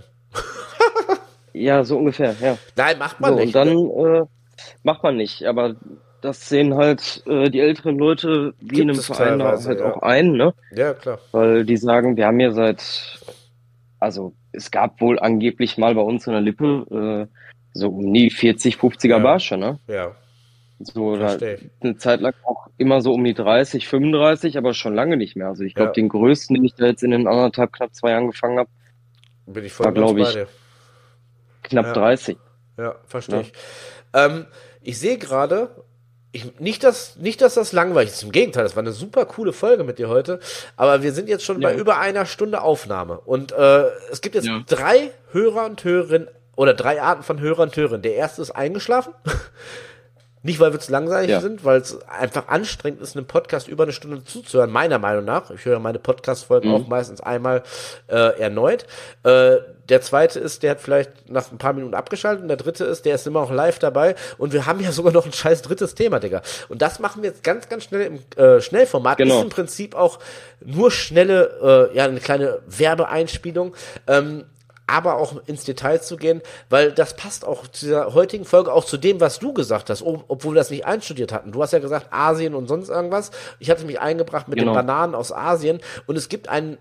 Ja, so ungefähr, ja. Nein, macht man So, nicht. und dann äh, macht man nicht. Aber das sehen halt äh, die älteren Leute wie Gibt in einem es Verein teilweise, halt ja. auch ein, ne? Ja, klar. Weil die sagen, wir haben ja seit, also es gab wohl angeblich mal bei uns in der Lippe äh, so um die vierzig, fünfziger Ja. Barsche, ne? Ja, So, da, verstehe ich. eine Zeit lang auch immer so um die dreißig, fünfunddreißig, aber schon lange nicht mehr. Also ich glaube, Ja. den größten, den ich da jetzt in den anderthalb, knapp zwei Jahren gefangen habe, Bin ich voll War, ganz glaub bei ich, dir. knapp Ja. dreißig. Ja, verstehe Ja. ich. Ähm, ich sehe gerade, ich, nicht, dass, nicht, dass das langweilig ist. Im Gegenteil, das war eine super coole Folge mit dir heute. Aber wir sind jetzt schon Ja. bei über einer Stunde Aufnahme. Und äh, es gibt jetzt Ja. drei Hörer und Hörerinnen oder drei Arten von Hörer und Hörerinnen. Der erste ist eingeschlafen. Nicht, weil wir zu langweilig Ja. sind, weil es einfach anstrengend ist, einem Podcast über eine Stunde zuzuhören, meiner Meinung nach. Ich höre meine Podcast-Folgen Mhm. auch meistens einmal äh, erneut. Äh, der zweite ist, der hat vielleicht nach ein paar Minuten abgeschaltet. Und der dritte ist, der ist immer noch live dabei. Und wir haben ja sogar noch ein scheiß drittes Thema, Digga. Und das machen wir jetzt ganz, ganz schnell im äh, Schnellformat. Genau. Ist im Prinzip auch nur schnelle, äh, ja, eine kleine Werbeeinspielung. Ähm, aber auch ins Detail zu gehen, weil das passt auch zu dieser heutigen Folge, auch zu dem, was du gesagt hast, ob, obwohl wir das nicht einstudiert hatten. Du hast ja gesagt, Asien und sonst irgendwas. Ich hatte mich eingebracht mit Genau. den Bananen aus Asien und es gibt einen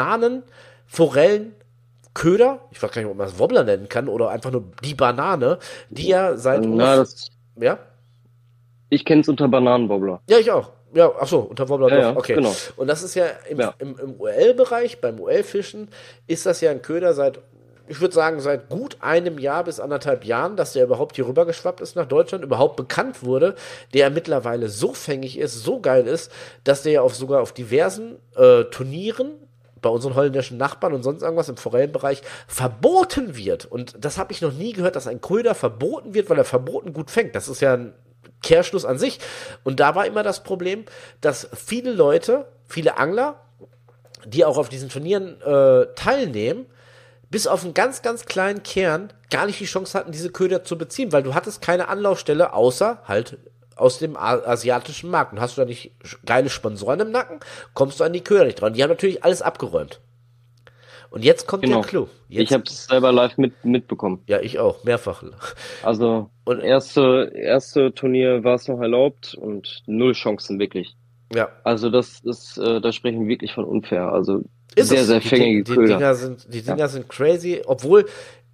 Bananen-Forellen-Köder, ich weiß gar nicht, ob man das Wobbler nennen kann, oder einfach nur die Banane, die ja seit... Na, das, ja? ich kenne es unter Bananenwobbler. Ja, ich auch. Ja, ach so, unter Wobbler Ja, doch. ja, Okay. genau. Und das ist ja im, Ja. im, im U L-Bereich, beim U L-Fischen, ist das ja ein Köder seit ich würde sagen, seit gut einem Jahr bis anderthalb Jahren, dass der überhaupt hier rübergeschwappt ist nach Deutschland, überhaupt bekannt wurde, der mittlerweile so fängig ist, so geil ist, dass der ja auf, sogar auf diversen äh, Turnieren bei unseren holländischen Nachbarn und sonst irgendwas im Forellenbereich verboten wird. Und das habe ich noch nie gehört, dass ein Köder verboten wird, weil er verboten gut fängt. Das ist ja ein Kehrschluss an sich. Und da war immer das Problem, dass viele Leute, viele Angler, die auch auf diesen Turnieren äh, teilnehmen, bis auf einen ganz, ganz kleinen Kern gar nicht die Chance hatten, diese Köder zu beziehen, weil du hattest keine Anlaufstelle, außer halt aus dem asiatischen Markt. Und hast du da nicht geile Sponsoren im Nacken, kommst du an die Köder nicht dran. Die haben natürlich alles abgeräumt. Und jetzt kommt Genau. der Clou. Jetzt, Ich habe es selber live mit, mitbekommen. ja, ich auch, mehrfach. Also Und- erste, erste Turnier war es noch erlaubt und null Chancen wirklich. Ja. Also das ist, äh, da sprechen wir wirklich von unfair. Also Ist sehr, es. sehr Die, fängige die, die Köder. Dinger sind, die Dinger sind crazy, obwohl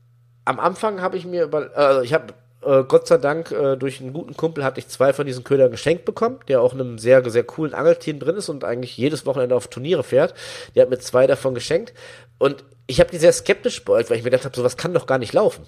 am Anfang habe ich mir über, äh, ich habe äh, Gott sei Dank äh, durch einen guten Kumpel hatte ich zwei von diesen Ködern geschenkt bekommen, der auch in einem sehr, sehr coolen Angelteam drin ist und eigentlich jedes Wochenende auf Turniere fährt. Der hat mir zwei davon geschenkt und ich habe die sehr skeptisch beäugt, weil ich mir gedacht habe, sowas kann doch gar nicht laufen.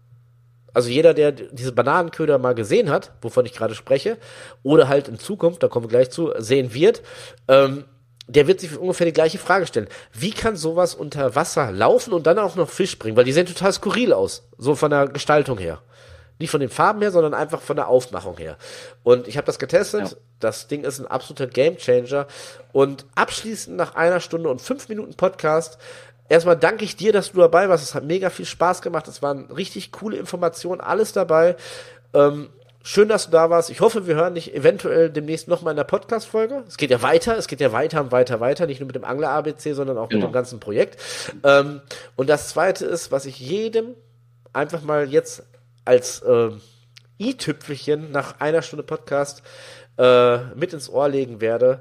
Also jeder, der diese Bananenköder mal gesehen hat, wovon ich gerade spreche, oder halt in Zukunft, da kommen wir gleich zu, sehen wird, ähm, der wird sich ungefähr die gleiche Frage stellen. Wie kann sowas unter Wasser laufen und dann auch noch Fisch bringen? Weil die sehen total skurril aus, so von der Gestaltung her. Nicht von den Farben her, sondern einfach von der Aufmachung her. Und ich habe das getestet. Ja. Das Ding ist ein absoluter Gamechanger. Und abschließend nach einer Stunde und fünf Minuten Podcast, erstmal danke ich dir, dass du dabei warst. Es hat mega viel Spaß gemacht. Es waren richtig coole Informationen, alles dabei. Ähm, schön, dass du da warst. Ich hoffe, wir hören dich eventuell demnächst nochmal in der Podcast-Folge. Es geht ja weiter, es geht ja weiter und weiter, weiter. Nicht nur mit dem Angler-A B C, sondern auch genau. mit dem ganzen Projekt. Ähm, und das Zweite ist, was ich jedem einfach mal jetzt als äh, i-Tüpfelchen nach einer Stunde Podcast äh, mit ins Ohr legen werde.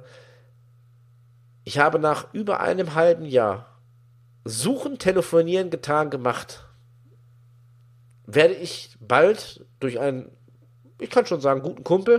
Ich habe nach über einem halben Jahr Suchen, Telefonieren, getan, gemacht. Werde ich bald durch einen, ich kann schon sagen, guten Kumpel,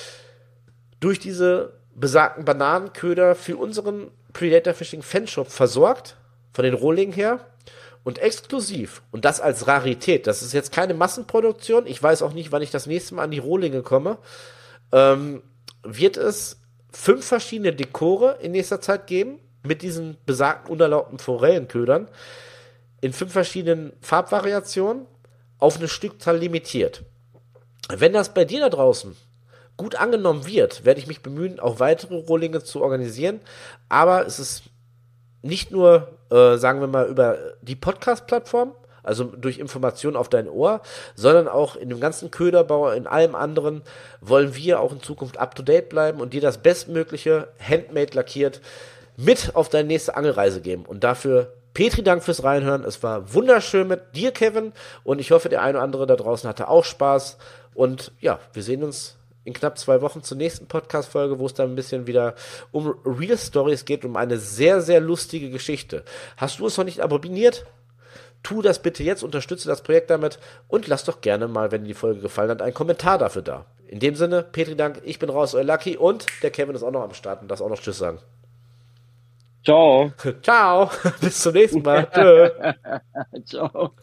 durch diese besagten Bananenköder für unseren Predator Fishing Fanshop versorgt, von den Rohlingen her. Und exklusiv, und das als Rarität, das ist jetzt keine Massenproduktion, ich weiß auch nicht, wann ich das nächste Mal an die Rohlinge komme, ähm, wird es fünf verschiedene Dekore in nächster Zeit geben, mit diesen besagten unerlaubten Forellenködern, in fünf verschiedenen Farbvariationen, auf eine Stückzahl limitiert. Wenn das bei dir da draußen gut angenommen wird, werde ich mich bemühen, auch weitere Rohlinge zu organisieren, aber es ist nicht nur, äh, sagen wir mal, über die Podcast-Plattform, also durch Informationen auf dein Ohr, sondern auch in dem ganzen Köderbau, in allem anderen, wollen wir auch in Zukunft up-to-date bleiben und dir das Bestmögliche, handmade lackiert, mit auf deine nächste Angelreise geben. Und dafür, Petri, Dank fürs Reinhören. Es war wunderschön mit dir, Kevin, und ich hoffe, der eine oder andere da draußen hatte auch Spaß. Und ja, wir sehen uns in knapp zwei Wochen zur nächsten Podcast-Folge, wo es dann ein bisschen wieder um Real Stories geht, um eine sehr, sehr lustige Geschichte. Hast du es noch nicht abonniert? Tu das bitte jetzt, unterstütze das Projekt damit und lass doch gerne mal, wenn dir die Folge gefallen hat, einen Kommentar dafür da. In dem Sinne, Petri, Dank, ich bin raus, euer Lucky, und der Kevin ist auch noch am Start und darf auch noch Tschüss sagen. Ciao. Ciao, bis zum nächsten Mal. Tschö. Ciao.